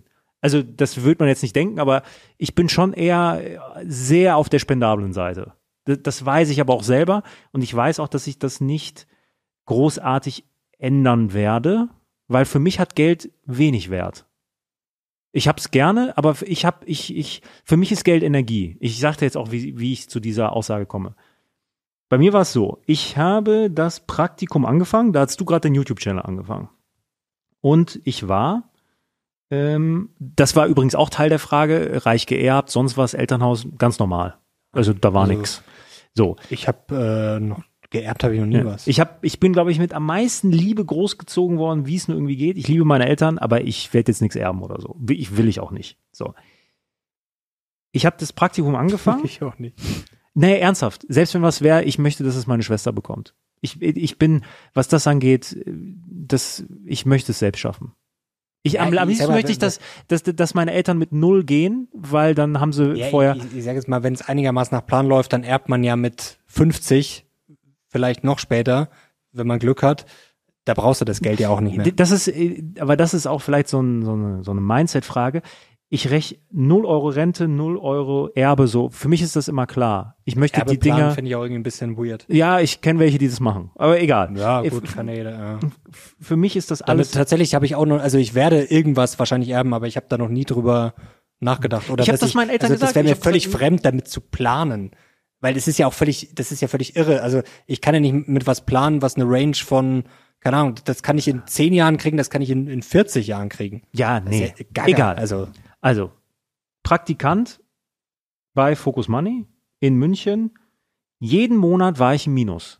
Also das würde man jetzt nicht denken, aber ich bin schon eher sehr auf der spendablen Seite. Das weiß ich aber auch selber und ich weiß auch, dass ich das nicht großartig ändern werde, weil für mich hat Geld wenig Wert. Ich hab's gerne, aber für mich ist Geld Energie. Ich sagte jetzt auch, wie ich zu dieser Aussage komme. Bei mir war es so, ich habe das Praktikum angefangen, da hast du gerade den YouTube-Channel angefangen. Und ich war, das war übrigens auch Teil der Frage, reich geerbt, sonst was, Elternhaus, ganz normal. Also da war nix. So. Ich habe noch geerbt, habe ich noch nie was. Ich bin, glaube ich, mit am meisten Liebe großgezogen worden, wie es nur irgendwie geht. Ich liebe meine Eltern, aber ich werde jetzt nichts erben oder so. Will ich auch nicht. So. Ich habe das Praktikum angefangen. Ich auch nicht. Nee, ernsthaft. Selbst wenn was wäre, ich möchte, dass es meine Schwester bekommt. Ich bin, was das angeht, ich möchte es selbst schaffen. Am liebsten möchte ich, dass meine Eltern mit 0 gehen, weil dann haben sie vorher. Ich sage jetzt mal, wenn es einigermaßen nach Plan läuft, dann erbt man ja mit 50, vielleicht noch später, wenn man Glück hat. Da brauchst du das Geld ja auch nicht mehr. Das ist auch vielleicht so eine Mindset-Frage. Ich rechne 0 Euro Rente, 0 Euro Erbe, so. Für mich ist das immer klar. Ich möchte die Dinger. Finde ich auch irgendwie ein bisschen weird. Ja, ich kenne welche, die das machen. Aber egal. Ja, gut, kann jeder, ja. Für mich ist das alles. Tatsächlich habe ich auch noch, also ich werde irgendwas wahrscheinlich erben, aber ich habe da noch nie drüber nachgedacht. Oder ich habe das meinen Eltern gesagt. Das wäre mir völlig fremd, damit zu planen. Weil das ist ja völlig irre. Also ich kann ja nicht mit was planen, was eine Range von, keine Ahnung, das kann ich in 10 Jahren kriegen, das kann ich in 40 Jahren kriegen. Ja, nee. Ja egal. Also, Praktikant bei Focus Money in München. Jeden Monat war ich im Minus.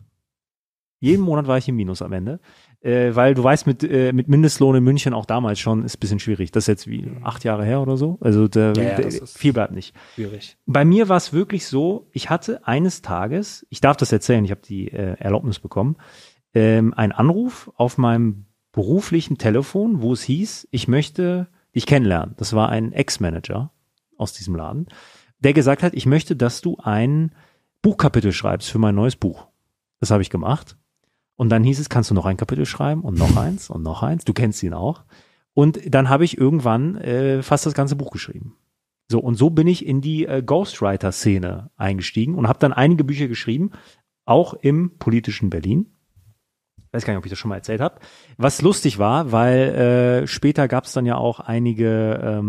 Am Ende. Weil du weißt, mit Mindestlohn in München auch damals schon ist ein bisschen schwierig. Das ist jetzt wie 8 Jahre her oder so. Also viel bleibt nicht. Schwierig. Bei mir war es wirklich so, ich hatte eines Tages, ich darf das erzählen, ich habe die Erlaubnis bekommen, einen Anruf auf meinem beruflichen Telefon, wo es hieß, ich möchte dich kennenlernen. Das war ein Ex-Manager aus diesem Laden, der gesagt hat, ich möchte, dass du ein Buchkapitel schreibst für mein neues Buch. Das habe ich gemacht. Und dann hieß es, kannst du noch ein Kapitel schreiben und noch eins und noch eins. Du kennst ihn auch. Und dann habe ich irgendwann fast das ganze Buch geschrieben. So, und so bin ich in die Ghostwriter-Szene eingestiegen und habe dann einige Bücher geschrieben, auch im politischen Berlin. Ich weiß gar nicht, ob ich das schon mal erzählt habe. Was lustig war, weil später gab es dann ja auch einige,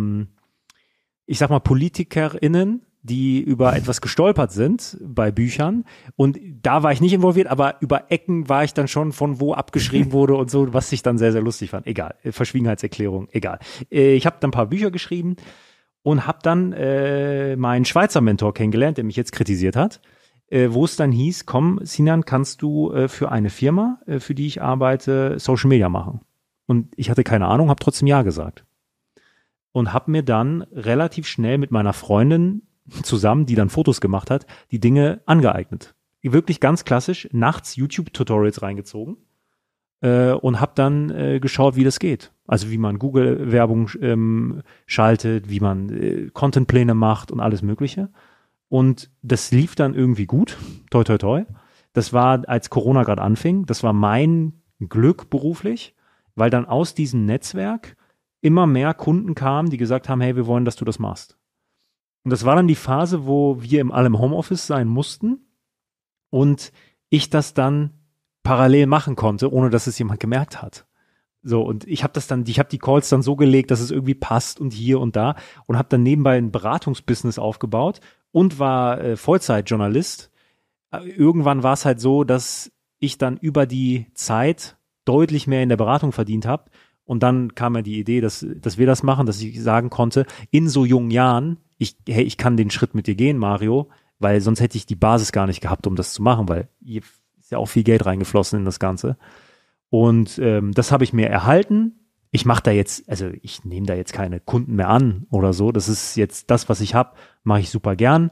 ich sag mal, PolitikerInnen, die über etwas gestolpert sind bei Büchern. Und da war ich nicht involviert, aber über Ecken war ich dann schon, von wo abgeschrieben wurde und so, was ich dann sehr, sehr lustig fand. Egal, Verschwiegenheitserklärung, egal. Ich habe dann ein paar Bücher geschrieben und habe dann meinen Schweizer Mentor kennengelernt, der mich jetzt kritisiert hat. Wo es dann hieß, komm, Sinan, kannst du für eine Firma, für die ich arbeite, Social Media machen? Und ich hatte keine Ahnung, habe trotzdem Ja gesagt. Und habe mir dann relativ schnell mit meiner Freundin zusammen, die dann Fotos gemacht hat, die Dinge angeeignet. Wirklich ganz klassisch, nachts YouTube-Tutorials reingezogen und habe dann geschaut, wie das geht. Also wie man Google-Werbung schaltet, wie man Contentpläne macht und alles Mögliche. Und das lief dann irgendwie gut, toi toi toi. Das war, als Corona gerade anfing, das war mein Glück beruflich, weil dann aus diesem Netzwerk immer mehr Kunden kamen, die gesagt haben, hey, wir wollen, dass du das machst. Und das war dann die Phase, wo wir alle im Homeoffice sein mussten und ich das dann parallel machen konnte, ohne dass es jemand gemerkt hat. So, und ich habe die Calls dann so gelegt, dass es irgendwie passt und hier und da und habe dann nebenbei ein Beratungsbusiness aufgebaut und war Vollzeitjournalist. Irgendwann war es halt so, dass ich dann über die Zeit deutlich mehr in der Beratung verdient habe. Und dann kam mir die Idee, dass wir das machen, dass ich sagen konnte, in so jungen Jahren, ich kann den Schritt mit dir gehen, Mario, weil sonst hätte ich die Basis gar nicht gehabt, um das zu machen, weil hier ist ja auch viel Geld reingeflossen in das Ganze. Und das habe ich mir erhalten. Ich mache da jetzt, also ich nehme da jetzt keine Kunden mehr an oder so. Das ist jetzt das, was ich habe, mache ich super gern.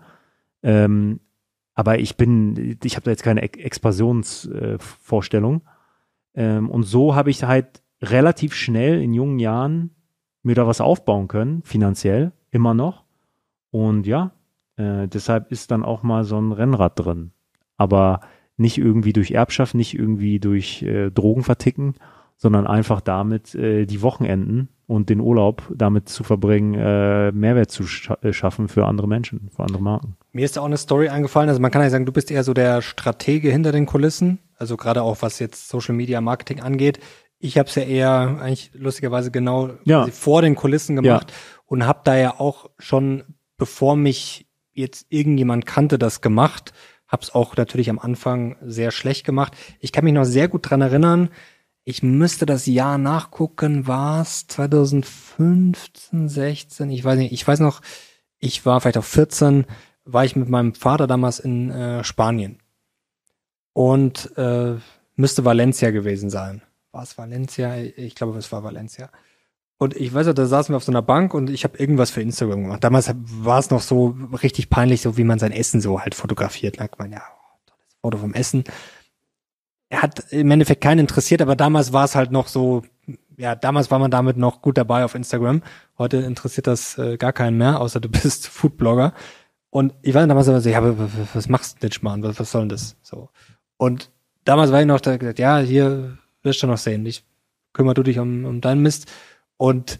Aber ich habe da jetzt keine Expansionsvorstellung. Und so habe ich halt relativ schnell in jungen Jahren mir da was aufbauen können, finanziell, immer noch. Und ja, deshalb ist dann auch mal so ein Rennrad drin. Aber nicht irgendwie durch Erbschaft, nicht irgendwie durch Drogen verticken, sondern einfach damit die Wochenenden und den Urlaub damit zu verbringen, Mehrwert zu schaffen für andere Menschen, für andere Marken. Mir ist da auch eine Story eingefallen, also man kann ja sagen, du bist eher so der Stratege hinter den Kulissen, also gerade auch was jetzt Social Media Marketing angeht. Ich habe es ja eher eigentlich lustigerweise genau vor den Kulissen gemacht und habe da ja auch schon, bevor mich jetzt irgendjemand kannte, das gemacht, habe es auch natürlich am Anfang sehr schlecht gemacht. Ich kann mich noch sehr gut dran erinnern, ich müsste das Jahr nachgucken, war es 2015, 16, ich weiß nicht, ich weiß noch, ich war vielleicht auch 14, war ich mit meinem Vater damals in Spanien und müsste Valencia gewesen sein. War es Valencia? Ich glaube, es war Valencia. Und ich weiß ja, da saßen wir auf so einer Bank und ich habe irgendwas für Instagram gemacht. Damals war es noch so richtig peinlich, so wie man sein Essen so halt fotografiert. Da hat man tolles Foto vom Essen. Er hat im Endeffekt keinen interessiert, aber damals war es halt noch so, damals war man damit noch gut dabei auf Instagram. Heute interessiert das gar keinen mehr, außer du bist Foodblogger. Und ich war damals aber so, was machst du denn, Mann? Was soll denn das? So. Und damals war ich noch da gesagt, hier wirst du noch sehen. Kümmer du dich um deinen Mist. Und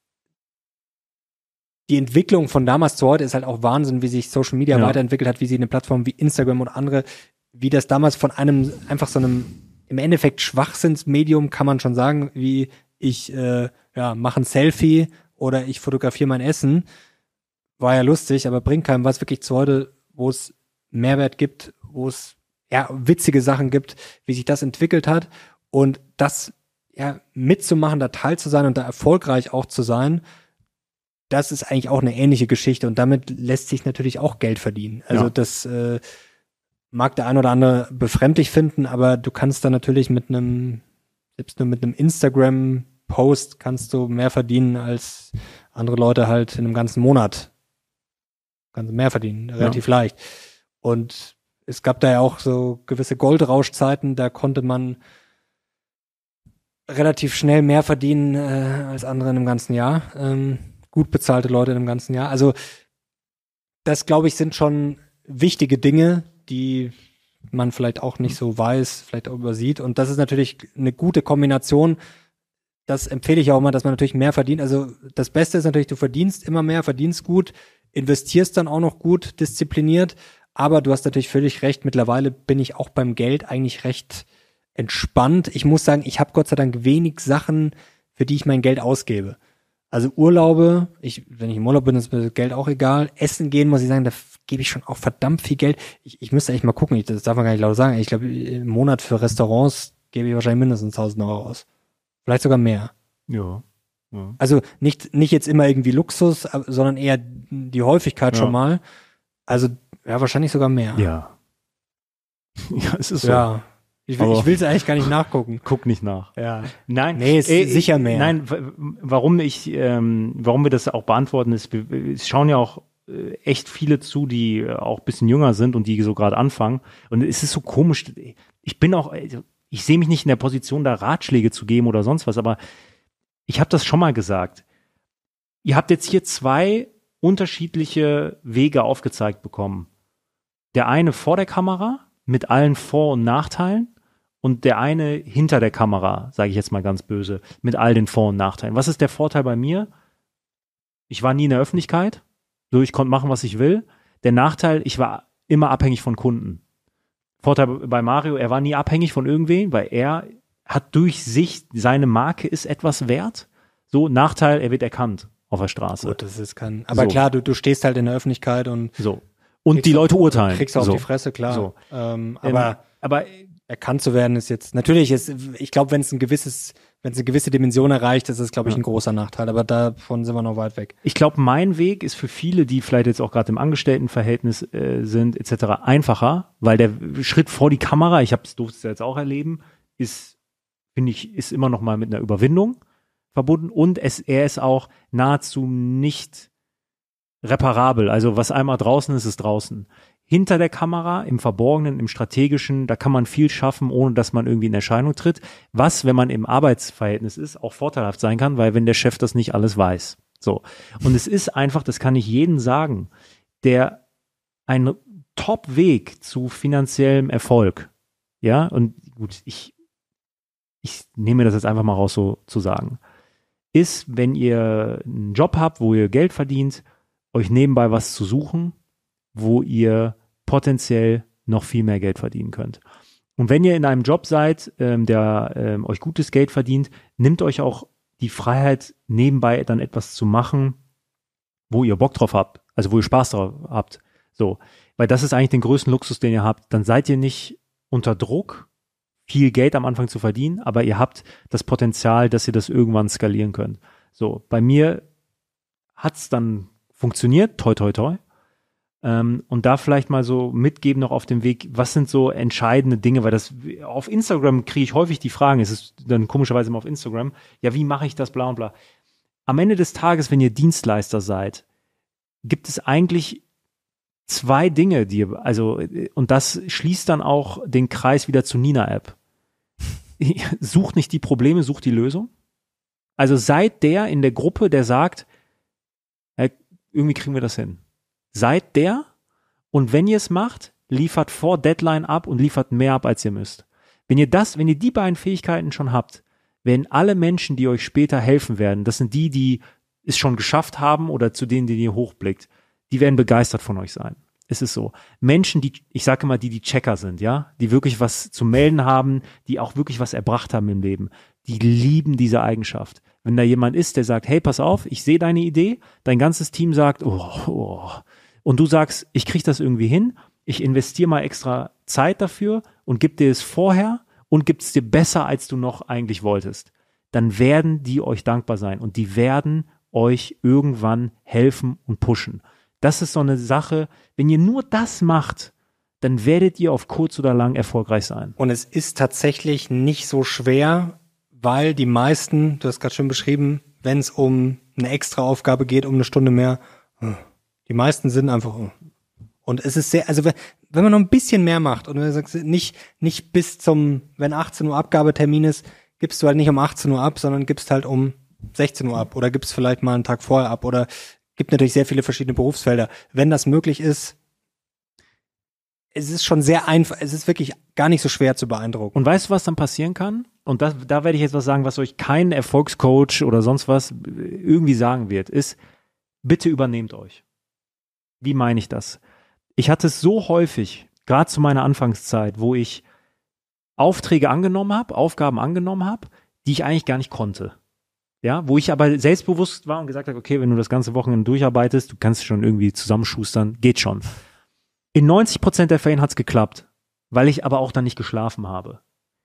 die Entwicklung von damals zu heute ist halt auch Wahnsinn, wie sich Social Media weiterentwickelt hat, wie sie eine Plattform wie Instagram und andere, wie das damals von einem, einfach so einem, im Endeffekt Schwachsinnsmedium, kann man schon sagen, wie ich, mache ein Selfie oder ich fotografiere mein Essen, war ja lustig, aber bringt keinem was wirklich zu heute, wo es Mehrwert gibt, wo es, witzige Sachen gibt, wie sich das entwickelt hat und das mitzumachen, da teil zu sein und da erfolgreich auch zu sein, das ist eigentlich auch eine ähnliche Geschichte und damit lässt sich natürlich auch Geld verdienen. Also das mag der ein oder andere befremdlich finden, aber du kannst da natürlich selbst nur mit einem Instagram-Post kannst du mehr verdienen als andere Leute halt in einem ganzen Monat. Kannst du mehr verdienen, relativ leicht. Und es gab da ja auch so gewisse Goldrauschzeiten, da konnte man relativ schnell mehr verdienen als andere in einem ganzen Jahr. Gut bezahlte Leute in einem ganzen Jahr. Also das, glaube ich, sind schon wichtige Dinge, die man vielleicht auch nicht so weiß, vielleicht auch übersieht. Und das ist natürlich eine gute Kombination. Das empfehle ich auch immer, dass man natürlich mehr verdient. Also das Beste ist natürlich, du verdienst immer mehr, verdienst gut, investierst dann auch noch gut, diszipliniert. Aber du hast natürlich völlig recht. Mittlerweile bin ich auch beim Geld eigentlich recht entspannt. Ich muss sagen, ich habe Gott sei Dank wenig Sachen, für die ich mein Geld ausgebe. Also Urlaube, wenn ich im Urlaub bin, ist mir das Geld auch egal. Essen gehen, muss ich sagen, da gebe ich schon auch verdammt viel Geld. Ich müsste eigentlich mal gucken, das darf man gar nicht laut sagen. Ich glaube, im Monat für Restaurants gebe ich wahrscheinlich mindestens 1.000 € aus. Vielleicht sogar mehr. Ja. Also nicht jetzt immer irgendwie Luxus, sondern eher die Häufigkeit schon mal. Also wahrscheinlich sogar mehr. Ja. Ja, es ist so. Ja. Ich will es eigentlich gar nicht nachgucken. Guck nicht nach. Ja. Nein. Nee, ist sicher mehr. Nein, warum wir das auch beantworten, ist, wir schauen ja auch echt viele zu, die auch ein bisschen jünger sind und die so gerade anfangen. Und es ist so komisch. Ich sehe mich nicht in der Position, da Ratschläge zu geben oder sonst was, aber ich habe das schon mal gesagt. Ihr habt jetzt hier 2 unterschiedliche Wege aufgezeigt bekommen. Der eine vor der Kamera mit allen Vor- und Nachteilen und der eine hinter der Kamera, sage ich jetzt mal ganz böse, mit all den Vor- und Nachteilen. Was ist der Vorteil bei mir? Ich war nie in der Öffentlichkeit, so ich konnte machen, was ich will. Der Nachteil, ich war immer abhängig von Kunden. Vorteil bei Mario, er war nie abhängig von irgendwem, weil er hat durch sich, seine Marke ist etwas wert. So, Nachteil, er wird erkannt auf der Straße. Gut, das ist aber klar, du stehst halt in der Öffentlichkeit und so. Und die Leute urteilen. Kriegst du auf die Fresse, klar. So. Aber erkannt zu werden ist jetzt, natürlich ich glaube, wenn es eine gewisse Dimension erreicht, ist es, glaube ich, ein großer Nachteil. Aber davon sind wir noch weit weg. Ich glaube, mein Weg ist für viele, die vielleicht jetzt auch gerade im Angestelltenverhältnis sind, etc., einfacher, weil der Schritt vor die Kamera, durfte es ja jetzt auch erleben, ist immer noch mal mit einer Überwindung verbunden und er ist auch nahezu nicht reparabel. Also was einmal draußen ist, ist draußen. Hinter der Kamera, im Verborgenen, im Strategischen, da kann man viel schaffen, ohne dass man irgendwie in Erscheinung tritt. Was, wenn man im Arbeitsverhältnis ist, auch vorteilhaft sein kann, weil wenn der Chef das nicht alles weiß. So. Und es ist einfach, das kann ich jedem sagen, ein Top-Weg zu finanziellem Erfolg. Ja, und gut, ich nehme mir das jetzt einfach mal raus, so zu sagen, ist, wenn ihr einen Job habt, wo ihr Geld verdient, euch nebenbei was zu suchen, wo ihr potenziell noch viel mehr Geld verdienen könnt. Und wenn ihr in einem Job seid, der euch gutes Geld verdient, nehmt euch auch die Freiheit, nebenbei dann etwas zu machen, wo ihr Bock drauf habt, also wo ihr Spaß drauf habt. So, weil das ist eigentlich den größten Luxus, den ihr habt. Dann seid ihr nicht unter Druck, viel Geld am Anfang zu verdienen, aber ihr habt das Potenzial, dass ihr das irgendwann skalieren könnt. So, bei mir hat's dann funktioniert, toi, toi, toi. Und da vielleicht mal so mitgeben noch auf dem Weg, was sind so entscheidende Dinge, weil das auf Instagram kriege ich häufig die Fragen, es ist dann komischerweise immer auf Instagram, ja, wie mache ich das, bla und bla. Am Ende des Tages, wenn ihr Dienstleister seid, gibt es eigentlich 2 Dinge, und das schließt dann auch den Kreis wieder zu Nina-App. Sucht nicht die Probleme, sucht die Lösung. Also seid der in der Gruppe, der sagt, irgendwie kriegen wir das hin. Seid der, und wenn ihr es macht, liefert vor Deadline ab und liefert mehr ab, als ihr müsst. Wenn ihr die beiden Fähigkeiten schon habt, werden alle Menschen, die euch später helfen werden, das sind die es schon geschafft haben oder zu denen ihr hochblickt, die werden begeistert von euch sein. Es ist so. Menschen, ich sage immer, die Checker sind, ja, die wirklich was zu melden haben, die auch wirklich was erbracht haben im Leben, die lieben diese Eigenschaft. Wenn da jemand ist, der sagt, hey, pass auf, ich sehe deine Idee, dein ganzes Team sagt, und du sagst, ich kriege das irgendwie hin, ich investiere mal extra Zeit dafür und gebe dir es vorher und gibt es dir besser, als du noch eigentlich wolltest, dann werden die euch dankbar sein und die werden euch irgendwann helfen und pushen. Das ist so eine Sache, wenn ihr nur das macht, dann werdet ihr auf kurz oder lang erfolgreich sein. Und es ist tatsächlich nicht so schwer, weil die meisten, du hast gerade schön beschrieben, wenn es um eine extra Aufgabe geht, um eine Stunde mehr, die meisten sind einfach. Und es ist sehr, also wenn man noch ein bisschen mehr macht und wenn du sagst, nicht bis wenn 18 Uhr Abgabetermin ist, gibst du halt nicht um 18 Uhr ab, sondern gibst halt um 16 Uhr ab oder gibst vielleicht mal einen Tag vorher ab oder gibt natürlich sehr viele verschiedene Berufsfelder. Wenn das möglich ist, es ist schon sehr einfach, es ist wirklich gar nicht so schwer zu beeindrucken. Und weißt du, was dann passieren kann? Und da werde ich jetzt was sagen, was euch kein Erfolgscoach oder sonst was irgendwie sagen wird, ist, bitte übernehmt euch. Wie meine ich das? Ich hatte es so häufig, gerade zu meiner Anfangszeit, wo ich Aufträge angenommen habe, Aufgaben angenommen habe, die ich eigentlich gar nicht konnte. Ja, wo ich aber selbstbewusst war und gesagt habe, okay, wenn du das ganze Wochenende durcharbeitest, du kannst schon irgendwie zusammenschustern, geht schon. In 90% der Fällen hat's geklappt, weil ich aber auch dann nicht geschlafen habe.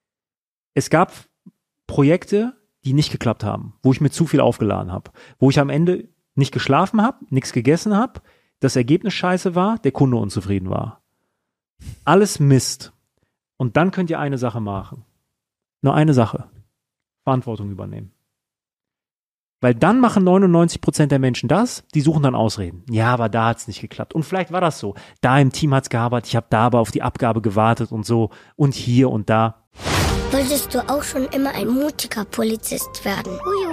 Es gab Projekte, die nicht geklappt haben, wo ich mir zu viel aufgeladen habe, wo ich am Ende nicht geschlafen habe, nichts gegessen habe, das Ergebnis scheiße war, der Kunde unzufrieden war. Alles Mist. Und dann könnt ihr eine Sache machen. Nur eine Sache. Verantwortung übernehmen. Weil dann machen 99% der Menschen das, die suchen dann Ausreden. Ja, aber da hat's nicht geklappt. Und vielleicht war das so. Da im Team hat's gearbeitet, ich habe da aber auf die Abgabe gewartet und so. Und hier und da. Wolltest du auch schon immer ein mutiger Polizist werden?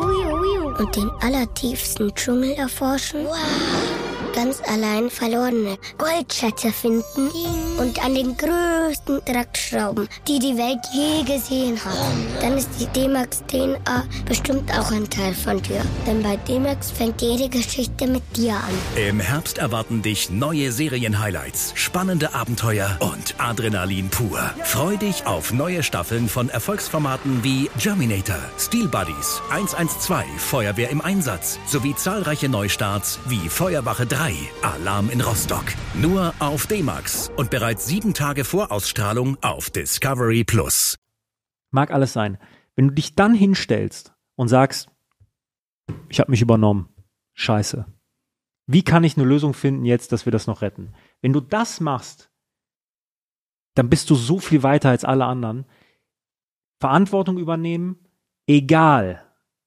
Und den allertiefsten Dschungel erforschen? Wow. Ganz allein verlorene Goldschätze finden und an den größten Dreck schrauben, die die Welt je gesehen hat. Dann ist die D-Max DNA bestimmt auch ein Teil von dir. Denn bei D-Max fängt jede Geschichte mit dir an. Im Herbst erwarten dich neue Serien-Highlights, spannende Abenteuer und Adrenalin pur. Freu dich auf neue Staffeln von Erfolgsformaten wie Germinator, Steel Buddies, 112, Feuerwehr im Einsatz sowie zahlreiche Neustarts wie Feuerwache 3, Alarm in Rostock. Nur auf D-Max und bereits 7 Tage vor Ausstrahlung auf Discovery Plus. Mag alles sein. Wenn du dich dann hinstellst und sagst, ich habe mich übernommen, scheiße. Wie kann ich eine Lösung finden jetzt, dass wir das noch retten? Wenn du das machst, dann bist du so viel weiter als alle anderen. Verantwortung übernehmen, egal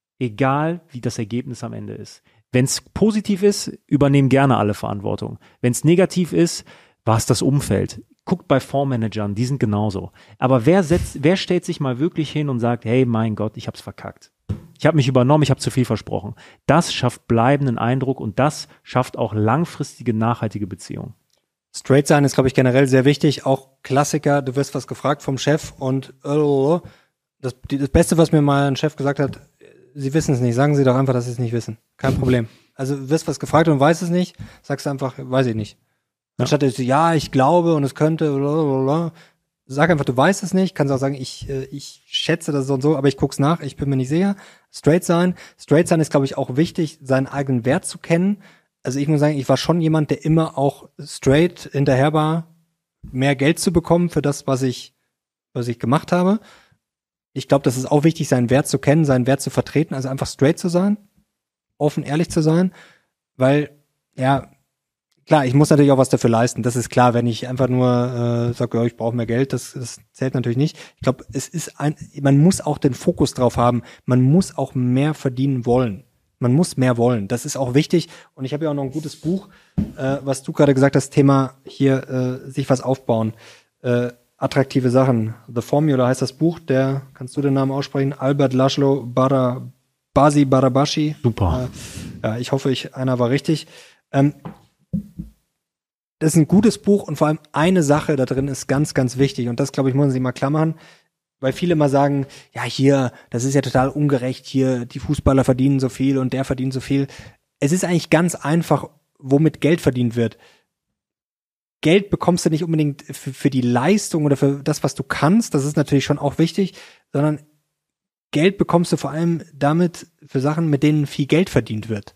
wie das Ergebnis am Ende ist. Wenn es positiv ist, übernehmen gerne alle Verantwortung. Wenn es negativ ist, war es das Umfeld. Guckt bei Fondsmanagern, die sind genauso. Aber wer stellt sich mal wirklich hin und sagt, hey, mein Gott, ich hab's verkackt. Ich habe mich übernommen, ich habe zu viel versprochen. Das schafft bleibenden Eindruck und das schafft auch langfristige, nachhaltige Beziehungen. Straight sein ist, glaube ich, generell sehr wichtig. Auch Klassiker, du wirst was gefragt vom Chef und das Beste, was mir mal ein Chef gesagt hat, Sie wissen es nicht. Sagen Sie doch einfach, dass Sie es nicht wissen. Kein Problem. Also du wirst was gefragt und weißt es nicht, sagst du einfach, weiß ich nicht. Anstatt dass du, ja, ich glaube und es könnte, blablabla. Sag einfach, du weißt es nicht. Kannst auch sagen, ich schätze das so und so, aber ich guck's nach, ich bin mir nicht sicher. Straight sein ist, glaube ich, auch wichtig, seinen eigenen Wert zu kennen. Also ich muss sagen, ich war schon jemand, der immer auch straight hinterher war, mehr Geld zu bekommen für das, was ich gemacht habe. Ich glaube, das ist auch wichtig, seinen Wert zu kennen, seinen Wert zu vertreten, also einfach straight zu sein, offen, ehrlich zu sein, weil, ja, klar, ich muss natürlich auch was dafür leisten, das ist klar, wenn ich einfach nur sage, ja, ich brauche mehr Geld, das zählt natürlich nicht. Ich glaube, man muss auch den Fokus drauf haben, man muss auch mehr verdienen wollen. Man muss mehr wollen, das ist auch wichtig und ich habe ja auch noch ein gutes Buch, was du gerade gesagt hast, Thema hier sich was aufbauen, attraktive Sachen. The Formula heißt das Buch, kannst du den Namen aussprechen? Albert Laszlo Basi Barabashi. Super. Ja, ich hoffe, einer war richtig. Das ist ein gutes Buch und vor allem eine Sache da drin ist ganz, ganz wichtig und das, glaube ich, muss man sich mal klar machen, weil viele mal sagen, ja hier, das ist ja total ungerecht, hier die Fußballer verdienen so viel und der verdient so viel. Es ist eigentlich ganz einfach, womit Geld verdient wird. Geld bekommst du nicht unbedingt für die Leistung oder für das, was du kannst, das ist natürlich schon auch wichtig, sondern Geld bekommst du vor allem damit für Sachen, mit denen viel Geld verdient wird.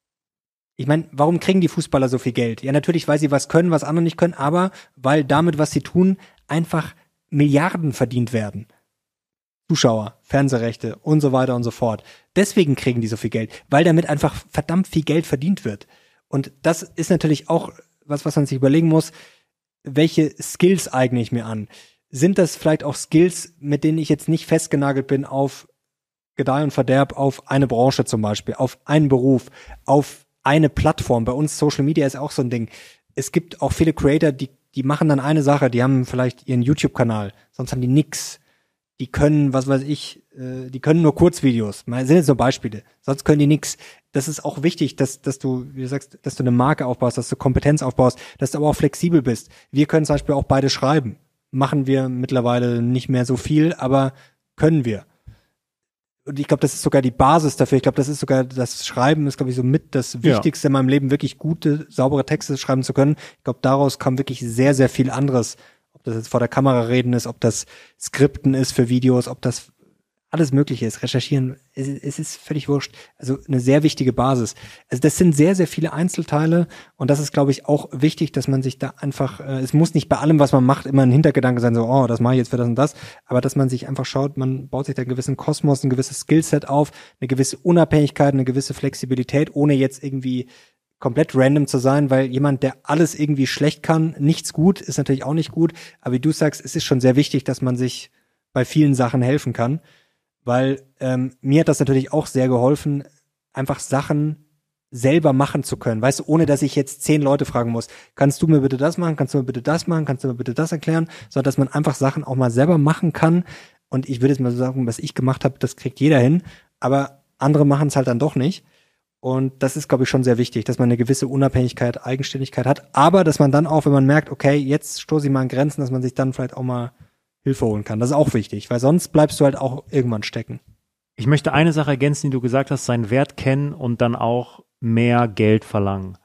Ich meine, warum kriegen die Fußballer so viel Geld? Ja, natürlich, weil sie was können, was andere nicht können, aber weil damit, was sie tun, einfach Milliarden verdient werden. Zuschauer, Fernsehrechte und so weiter und so fort. Deswegen kriegen die so viel Geld, weil damit einfach verdammt viel Geld verdient wird. Und das ist natürlich auch was man sich überlegen muss, welche Skills eigne ich mir an? Sind das vielleicht auch Skills, mit denen ich jetzt nicht festgenagelt bin auf Gedeih und Verderb, auf eine Branche zum Beispiel, auf einen Beruf, auf eine Plattform? Bei uns Social Media ist auch so ein Ding. Es gibt auch viele Creator, die machen dann eine Sache, die haben vielleicht ihren YouTube-Kanal, sonst haben die nix. Die können, was weiß ich, die können nur Kurzvideos. Das sind jetzt nur Beispiele. Sonst können die nix. Das ist auch wichtig, dass du, wie du sagst, dass du eine Marke aufbaust, dass du Kompetenz aufbaust, dass du aber auch flexibel bist. Wir können zum Beispiel auch beide schreiben. Machen wir mittlerweile nicht mehr so viel, aber können wir. Und ich glaube, das ist sogar die Basis dafür. Ich glaube, das ist sogar, das Schreiben ist, glaube ich, so mit das Wichtigste in meinem Leben, wirklich gute, saubere Texte schreiben zu können. Ich glaube, daraus kam wirklich sehr, sehr viel anderes. Ob das jetzt vor der Kamera reden ist, ob das Skripten ist für Videos, ob das alles Mögliche ist, recherchieren, es ist völlig wurscht. Also eine sehr wichtige Basis. Also das sind sehr, sehr viele Einzelteile und das ist, glaube ich, auch wichtig, dass man sich da einfach, es muss nicht bei allem, was man macht, immer ein Hintergedanke sein, so, oh, das mache ich jetzt für das und das, aber dass man sich einfach schaut, man baut sich da einen gewissen Kosmos, ein gewisses Skillset auf, eine gewisse Unabhängigkeit, eine gewisse Flexibilität, ohne jetzt irgendwie komplett random zu sein, weil jemand, der alles irgendwie schlecht kann, nichts gut, ist natürlich auch nicht gut, aber wie du sagst, es ist schon sehr wichtig, dass man sich bei vielen Sachen helfen kann. Weil mir hat das natürlich auch sehr geholfen, einfach Sachen selber machen zu können. Weißt du, ohne dass ich jetzt 10 Leute fragen muss, kannst du mir bitte das machen, kannst du mir bitte das machen, kannst du mir bitte das erklären, sondern dass man einfach Sachen auch mal selber machen kann. Und ich würde jetzt mal so sagen, was ich gemacht habe, das kriegt jeder hin, aber andere machen es halt dann doch nicht. Und das ist, glaube ich, schon sehr wichtig, dass man eine gewisse Unabhängigkeit, Eigenständigkeit hat, aber dass man dann auch, wenn man merkt, okay, jetzt stoße ich mal an Grenzen, dass man sich dann vielleicht auch mal Hilfe holen kann. Das ist auch wichtig, weil sonst bleibst du halt auch irgendwann stecken. Ich möchte eine Sache ergänzen, die du gesagt hast, seinen Wert kennen und dann auch mehr Geld verlangen.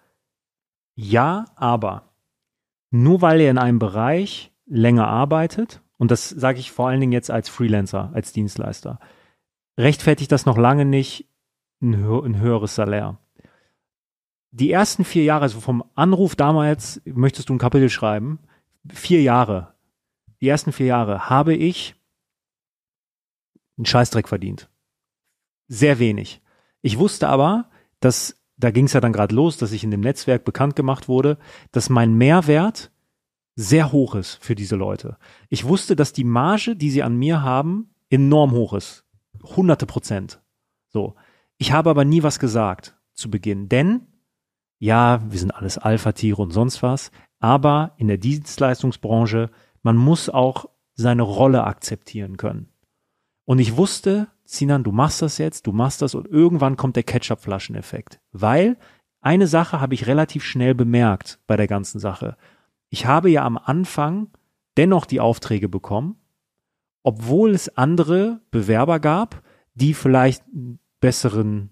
Ja, aber nur weil ihr in einem Bereich länger arbeitet, und das sage ich vor allen Dingen jetzt als Freelancer, als Dienstleister, rechtfertigt das noch lange nicht ein höheres Salär. Die ersten 4 Jahre, also vom Anruf damals, möchtest du ein Kapitel schreiben, 4 Jahre, die ersten 4 Jahre habe ich einen Scheißdreck verdient. Sehr wenig. Ich wusste aber, dass, da ging es ja dann gerade los, dass ich in dem Netzwerk bekannt gemacht wurde, dass mein Mehrwert sehr hoch ist für diese Leute. Ich wusste, dass die Marge, die sie an mir haben, enorm hoch ist. 100%. So. Ich habe aber nie was gesagt zu Beginn, denn ja, wir sind alles Alpha-Tiere und sonst was, aber in der Dienstleistungsbranche man muss auch seine Rolle akzeptieren können. Und ich wusste, Sinan, du machst das jetzt, du machst das und irgendwann kommt der Ketchup-Flaschen-Effekt. Weil eine Sache habe ich relativ schnell bemerkt bei der ganzen Sache. Ich habe ja am Anfang dennoch die Aufträge bekommen, obwohl es andere Bewerber gab, die vielleicht ein besseren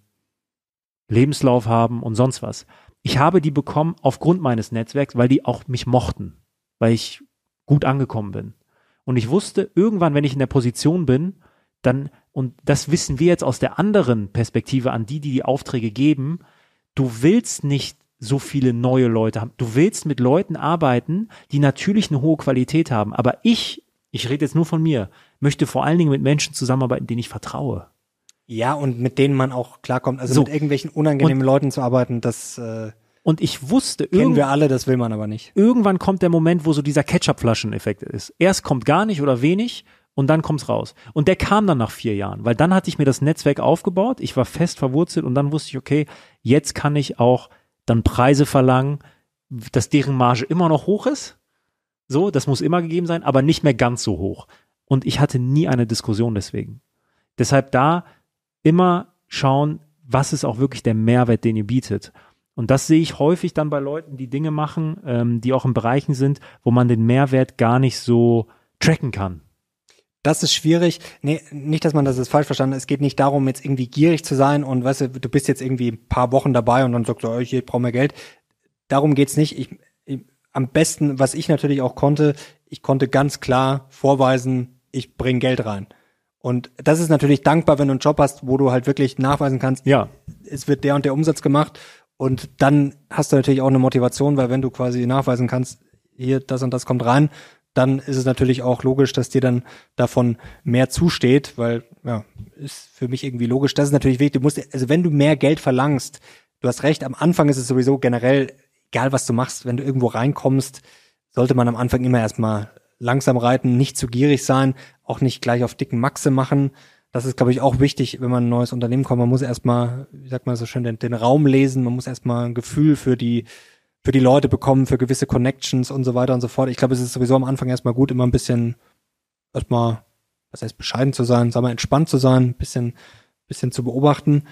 Lebenslauf haben und sonst was. Ich habe die bekommen aufgrund meines Netzwerks, weil die auch mich mochten, weil ich gut angekommen bin. Und ich wusste, irgendwann, wenn ich in der Position bin, dann, und das wissen wir jetzt aus der anderen Perspektive an die Aufträge geben, du willst nicht so viele neue Leute haben. Du willst mit Leuten arbeiten, die natürlich eine hohe Qualität haben. Aber ich rede jetzt nur von mir, möchte vor allen Dingen mit Menschen zusammenarbeiten, denen ich vertraue. Ja, und mit denen man auch klarkommt. Also So. mit irgendwelchen unangenehmen Leuten zu arbeiten, das Und ich wusste, kennen wir alle, das will man aber nicht. irgendwann kommt der Moment, wo so dieser Ketchup-Flaschen-Effekt ist. Erst kommt gar nicht oder wenig und dann kommt's raus. Und der kam dann nach 4 Jahren, weil dann hatte ich mir das Netzwerk aufgebaut, ich war fest verwurzelt und dann wusste ich, okay, jetzt kann ich auch dann Preise verlangen, dass deren Marge immer noch hoch ist. So, das muss immer gegeben sein, aber nicht mehr ganz so hoch. Und ich hatte nie eine Diskussion deswegen. Deshalb da immer schauen, was ist auch wirklich der Mehrwert, den ihr bietet. Und das sehe ich häufig dann bei Leuten, die Dinge machen, die auch in Bereichen sind, wo man den Mehrwert gar nicht so tracken kann. Das ist schwierig. Nee, nicht, dass man das jetzt falsch verstanden hat. Es geht nicht darum, jetzt irgendwie gierig zu sein und weißt du bist jetzt irgendwie ein paar Wochen dabei und dann sagst du, oh, ich brauche mehr Geld. Darum geht's nicht. Ich, am besten, was ich natürlich auch konnte, ich konnte ganz klar vorweisen, ich bringe Geld rein. Und das ist natürlich dankbar, wenn du einen Job hast, wo du halt wirklich nachweisen kannst, Ja. es wird der und der Umsatz gemacht. Und dann hast du natürlich auch eine Motivation, weil wenn du quasi nachweisen kannst, hier, das und das kommt rein, dann ist es natürlich auch logisch, dass dir dann davon mehr zusteht, weil, ja, ist für mich irgendwie logisch. Das ist natürlich wichtig. Du musst, also wenn du mehr Geld verlangst, du hast recht, am Anfang ist es sowieso generell, egal was du machst, wenn du irgendwo reinkommst, sollte man am Anfang immer erstmal langsam reiten, nicht zu gierig sein, auch nicht gleich auf dicken Maxe machen. Das ist, glaube ich, auch wichtig, wenn man in ein neues Unternehmen kommt. Man muss erstmal, wie sagt man so schön, den Raum lesen, man muss erstmal ein Gefühl für die Leute bekommen, für gewisse Connections und so weiter und so fort. Ich glaube, es ist sowieso am Anfang erstmal gut, immer ein bisschen erstmal, was heißt bescheiden zu sein, sagen wir entspannt zu sein, ein bisschen zu beobachten.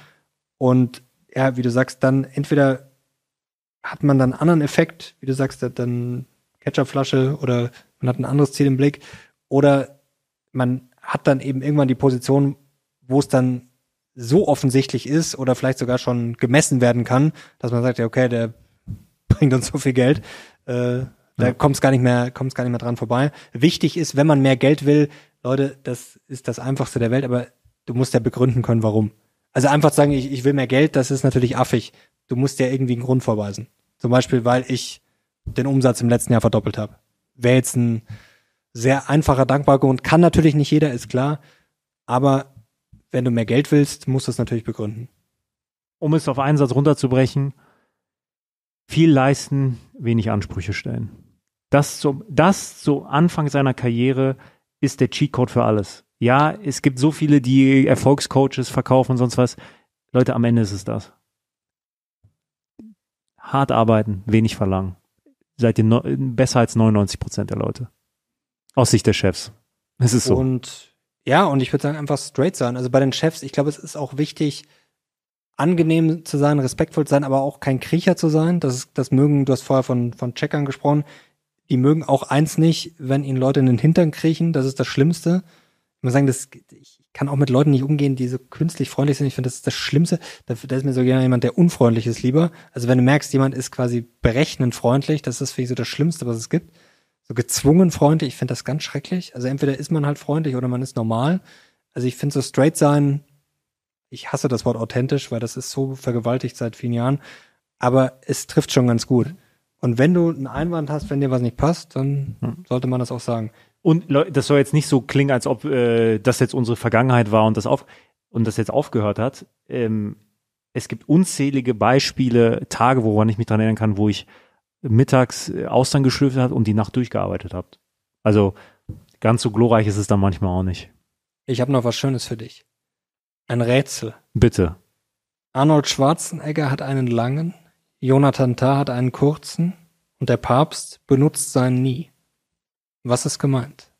Und ja, wie du sagst, dann entweder hat man dann einen anderen Effekt, wie du sagst, dann Ketchupflasche oder man hat ein anderes Ziel im Blick, oder man hat dann eben irgendwann die Position, wo es dann so offensichtlich ist oder vielleicht sogar schon gemessen werden kann, dass man sagt, ja, okay, der bringt uns so viel Geld, da kommt es gar nicht mehr dran vorbei. Wichtig ist, wenn man mehr Geld will, Leute, das ist das Einfachste der Welt, aber du musst ja begründen können, warum. Also einfach zu sagen, ich will mehr Geld, das ist natürlich affig. Du musst ja irgendwie einen Grund vorweisen. Zum Beispiel, weil ich den Umsatz im letzten Jahr verdoppelt habe. Wäre jetzt ein sehr einfacher, dankbarer Grund. Kann natürlich nicht jeder, ist klar. Aber wenn du mehr Geld willst, musst du es natürlich begründen. Um es auf einen Satz runterzubrechen, viel leisten, wenig Ansprüche stellen. Das zu Anfang seiner Karriere ist der Cheatcode für alles. Ja, es gibt so viele, die Erfolgscoaches verkaufen und sonst was. Leute, am Ende ist es das. Hart arbeiten, wenig verlangen. Seid ihr besser als 99% der Leute. Aus Sicht der Chefs. Es ist so. Und ja, und ich würde sagen, einfach straight sein. Also bei den Chefs, ich glaube, es ist auch wichtig, angenehm zu sein, respektvoll zu sein, aber auch kein Kriecher zu sein. Das mögen, du hast vorher von Checkern gesprochen, die mögen auch eins nicht, wenn ihnen Leute in den Hintern kriechen. Das ist das Schlimmste. Ich muss sagen, ich kann auch mit Leuten nicht umgehen, die so künstlich freundlich sind. Ich finde, das ist das Schlimmste. Da ist mir so gerne jemand, der unfreundlich ist, lieber. Also wenn du merkst, jemand ist quasi berechnend freundlich, das ist für mich so das Schlimmste, was es gibt. So gezwungen freundlich, ich finde das ganz schrecklich. Also entweder ist man halt freundlich oder man ist normal. Also ich finde so straight sein, ich hasse das Wort authentisch, weil das ist so vergewaltigt seit vielen Jahren. Aber es trifft schon ganz gut. Und wenn du einen Einwand hast, wenn dir was nicht passt, dann sollte man das auch sagen. Und das soll jetzt nicht so klingen, als ob das jetzt unsere Vergangenheit war und das jetzt aufgehört hat. Es gibt unzählige Beispiele, Tage, woran ich mich dran erinnern kann, wo ich mittags Austern geschlürft habe und die Nacht durchgearbeitet habe. Also ganz so glorreich ist es dann manchmal auch nicht. Ich habe noch was Schönes für dich. Ein Rätsel. Bitte. Arnold Schwarzenegger hat einen langen, Jonathan Tah hat einen kurzen und der Papst benutzt seinen nie. Was ist gemeint?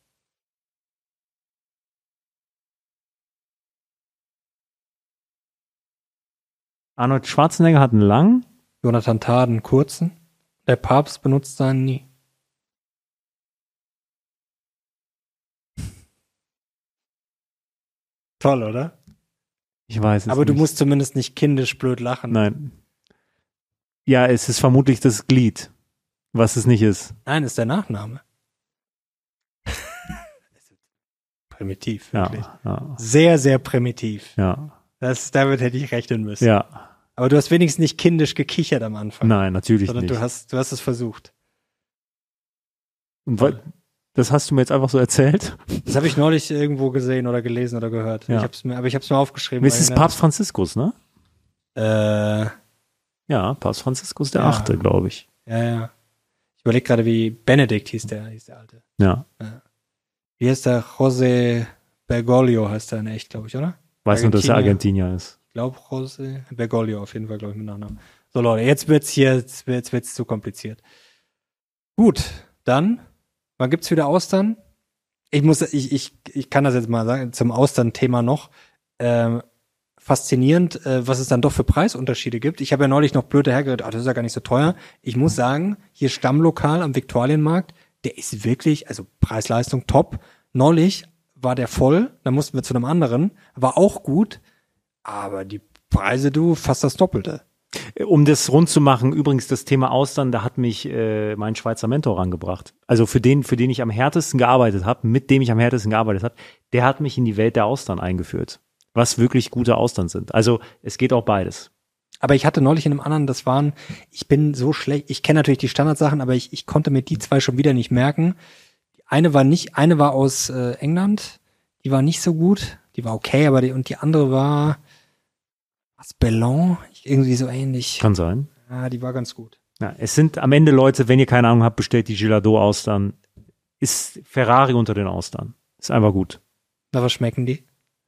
Arnold Schwarzenegger hat einen langen. Jonathan Tah einen kurzen. Der Papst benutzt seinen nie. Toll, oder? Ich weiß es Aber du nicht. musst zumindest nicht kindisch blöd lachen. Nein. Ja, es ist vermutlich das Glied, was es nicht ist. Nein, ist der Nachname. Primitiv, wirklich. Ja. Sehr, sehr primitiv. Ja. Damit hätte ich rechnen müssen. Ja. Aber du hast wenigstens nicht kindisch gekichert am Anfang. Nein, natürlich Sondern nicht. du hast es versucht. Und das hast du mir jetzt einfach so erzählt? Das habe ich neulich irgendwo gesehen oder gelesen oder gehört. Ja. Ich hab's mir aufgeschrieben. Es ist Papst Franziskus, ne? Ja. Ja, Papst Franziskus der 8., glaube ich. Ich überlege gerade, wie Benedikt hieß der Alte. Ja. Wie heißt der? José Bergoglio heißt er in echt, glaube ich, oder? Weiß nur, dass er Argentinier ist. Ich glaube, José Bergoglio auf jeden Fall, glaube ich, mit Nachnamen. So, Leute, jetzt wird's zu kompliziert. Gut, dann, wann gibt's wieder Austern? Ich kann das jetzt mal sagen, zum Austern-Thema noch. Faszinierend, was es dann doch für Preisunterschiede gibt. Ich habe ja neulich noch blöd hergeredet, das ist ja gar nicht so teuer. Ich muss sagen, hier Stammlokal am Viktualienmarkt, der ist wirklich, also Preis-Leistung top. Neulich war der voll, dann mussten wir zu einem anderen, war auch gut, aber die Preise, fast das Doppelte. Um das rund zu machen, übrigens das Thema Austern, da hat mich mein Schweizer Mentor rangebracht. Also für den ich am härtesten gearbeitet habe, mit dem ich am härtesten gearbeitet habe, der hat mich in die Welt der Austern eingeführt. Was wirklich gute Austern sind. Also es geht auch beides. Aber ich hatte neulich in einem anderen, ich bin so schlecht, ich kenne natürlich die Standardsachen, aber ich konnte mir die zwei schon wieder nicht merken. Eine war aus England, die war nicht so gut, die war okay, aber die andere war Bellon, irgendwie so ähnlich. Kann sein. Ja, die war ganz gut. Ja, es sind am Ende Leute, wenn ihr keine Ahnung habt, bestellt die Gelato-Austern. Ist Ferrari unter den Austern. Ist einfach gut. Na, was schmecken die?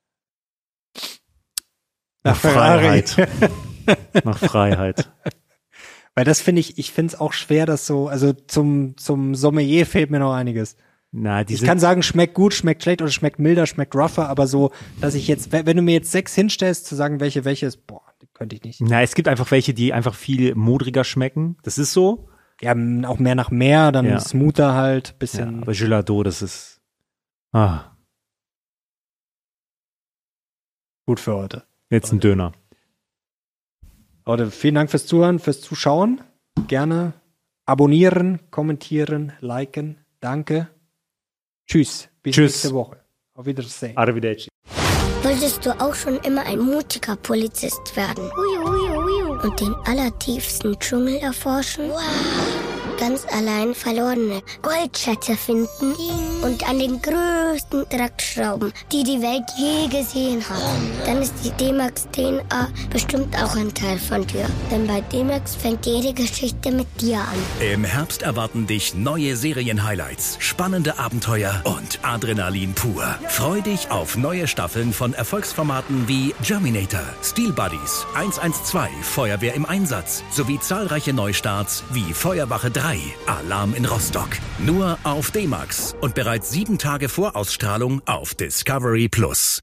Nach Freiheit. Nach Freiheit. Weil das finde ich finde es auch schwer, das so, also zum Sommelier fehlt mir noch einiges. Na, Ich kann sagen, schmeckt gut, schmeckt schlecht oder schmeckt milder, schmeckt rougher, aber so, dass ich jetzt, wenn du mir jetzt 6 hinstellst, zu sagen, welche ist, könnte ich nicht. Na, es gibt einfach welche, die einfach viel modriger schmecken. Das ist so. Ja, auch mehr nach mehr, dann smoother halt, bisschen. Ja, aber Gelato, das ist gut für heute. Jetzt ein Döner. Leute, vielen Dank fürs Zuhören, fürs Zuschauen. Gerne abonnieren, kommentieren, liken. Danke. Tschüss. Bis nächste Woche. Auf Wiedersehen. Arrivederci. Wolltest du auch schon immer ein mutiger Polizist werden? Und den allertiefsten Dschungel erforschen? Ganz allein verlorene Goldschätze finden und an den größten Dreck schrauben, die die Welt je gesehen hat. Dann ist die D-Max DNA bestimmt auch ein Teil von dir. Denn bei D-Max fängt jede Geschichte mit dir an. Im Herbst erwarten dich neue Serien-Highlights, spannende Abenteuer und Adrenalin pur. Freu dich auf neue Staffeln von Erfolgsformaten wie Germinator, Steel Buddies, 112, Feuerwehr im Einsatz sowie zahlreiche Neustarts wie Feuerwache 3, Alarm in Rostock. Nur auf D-Max und bereits 7 Tage vor Ausstrahlung auf Discovery+.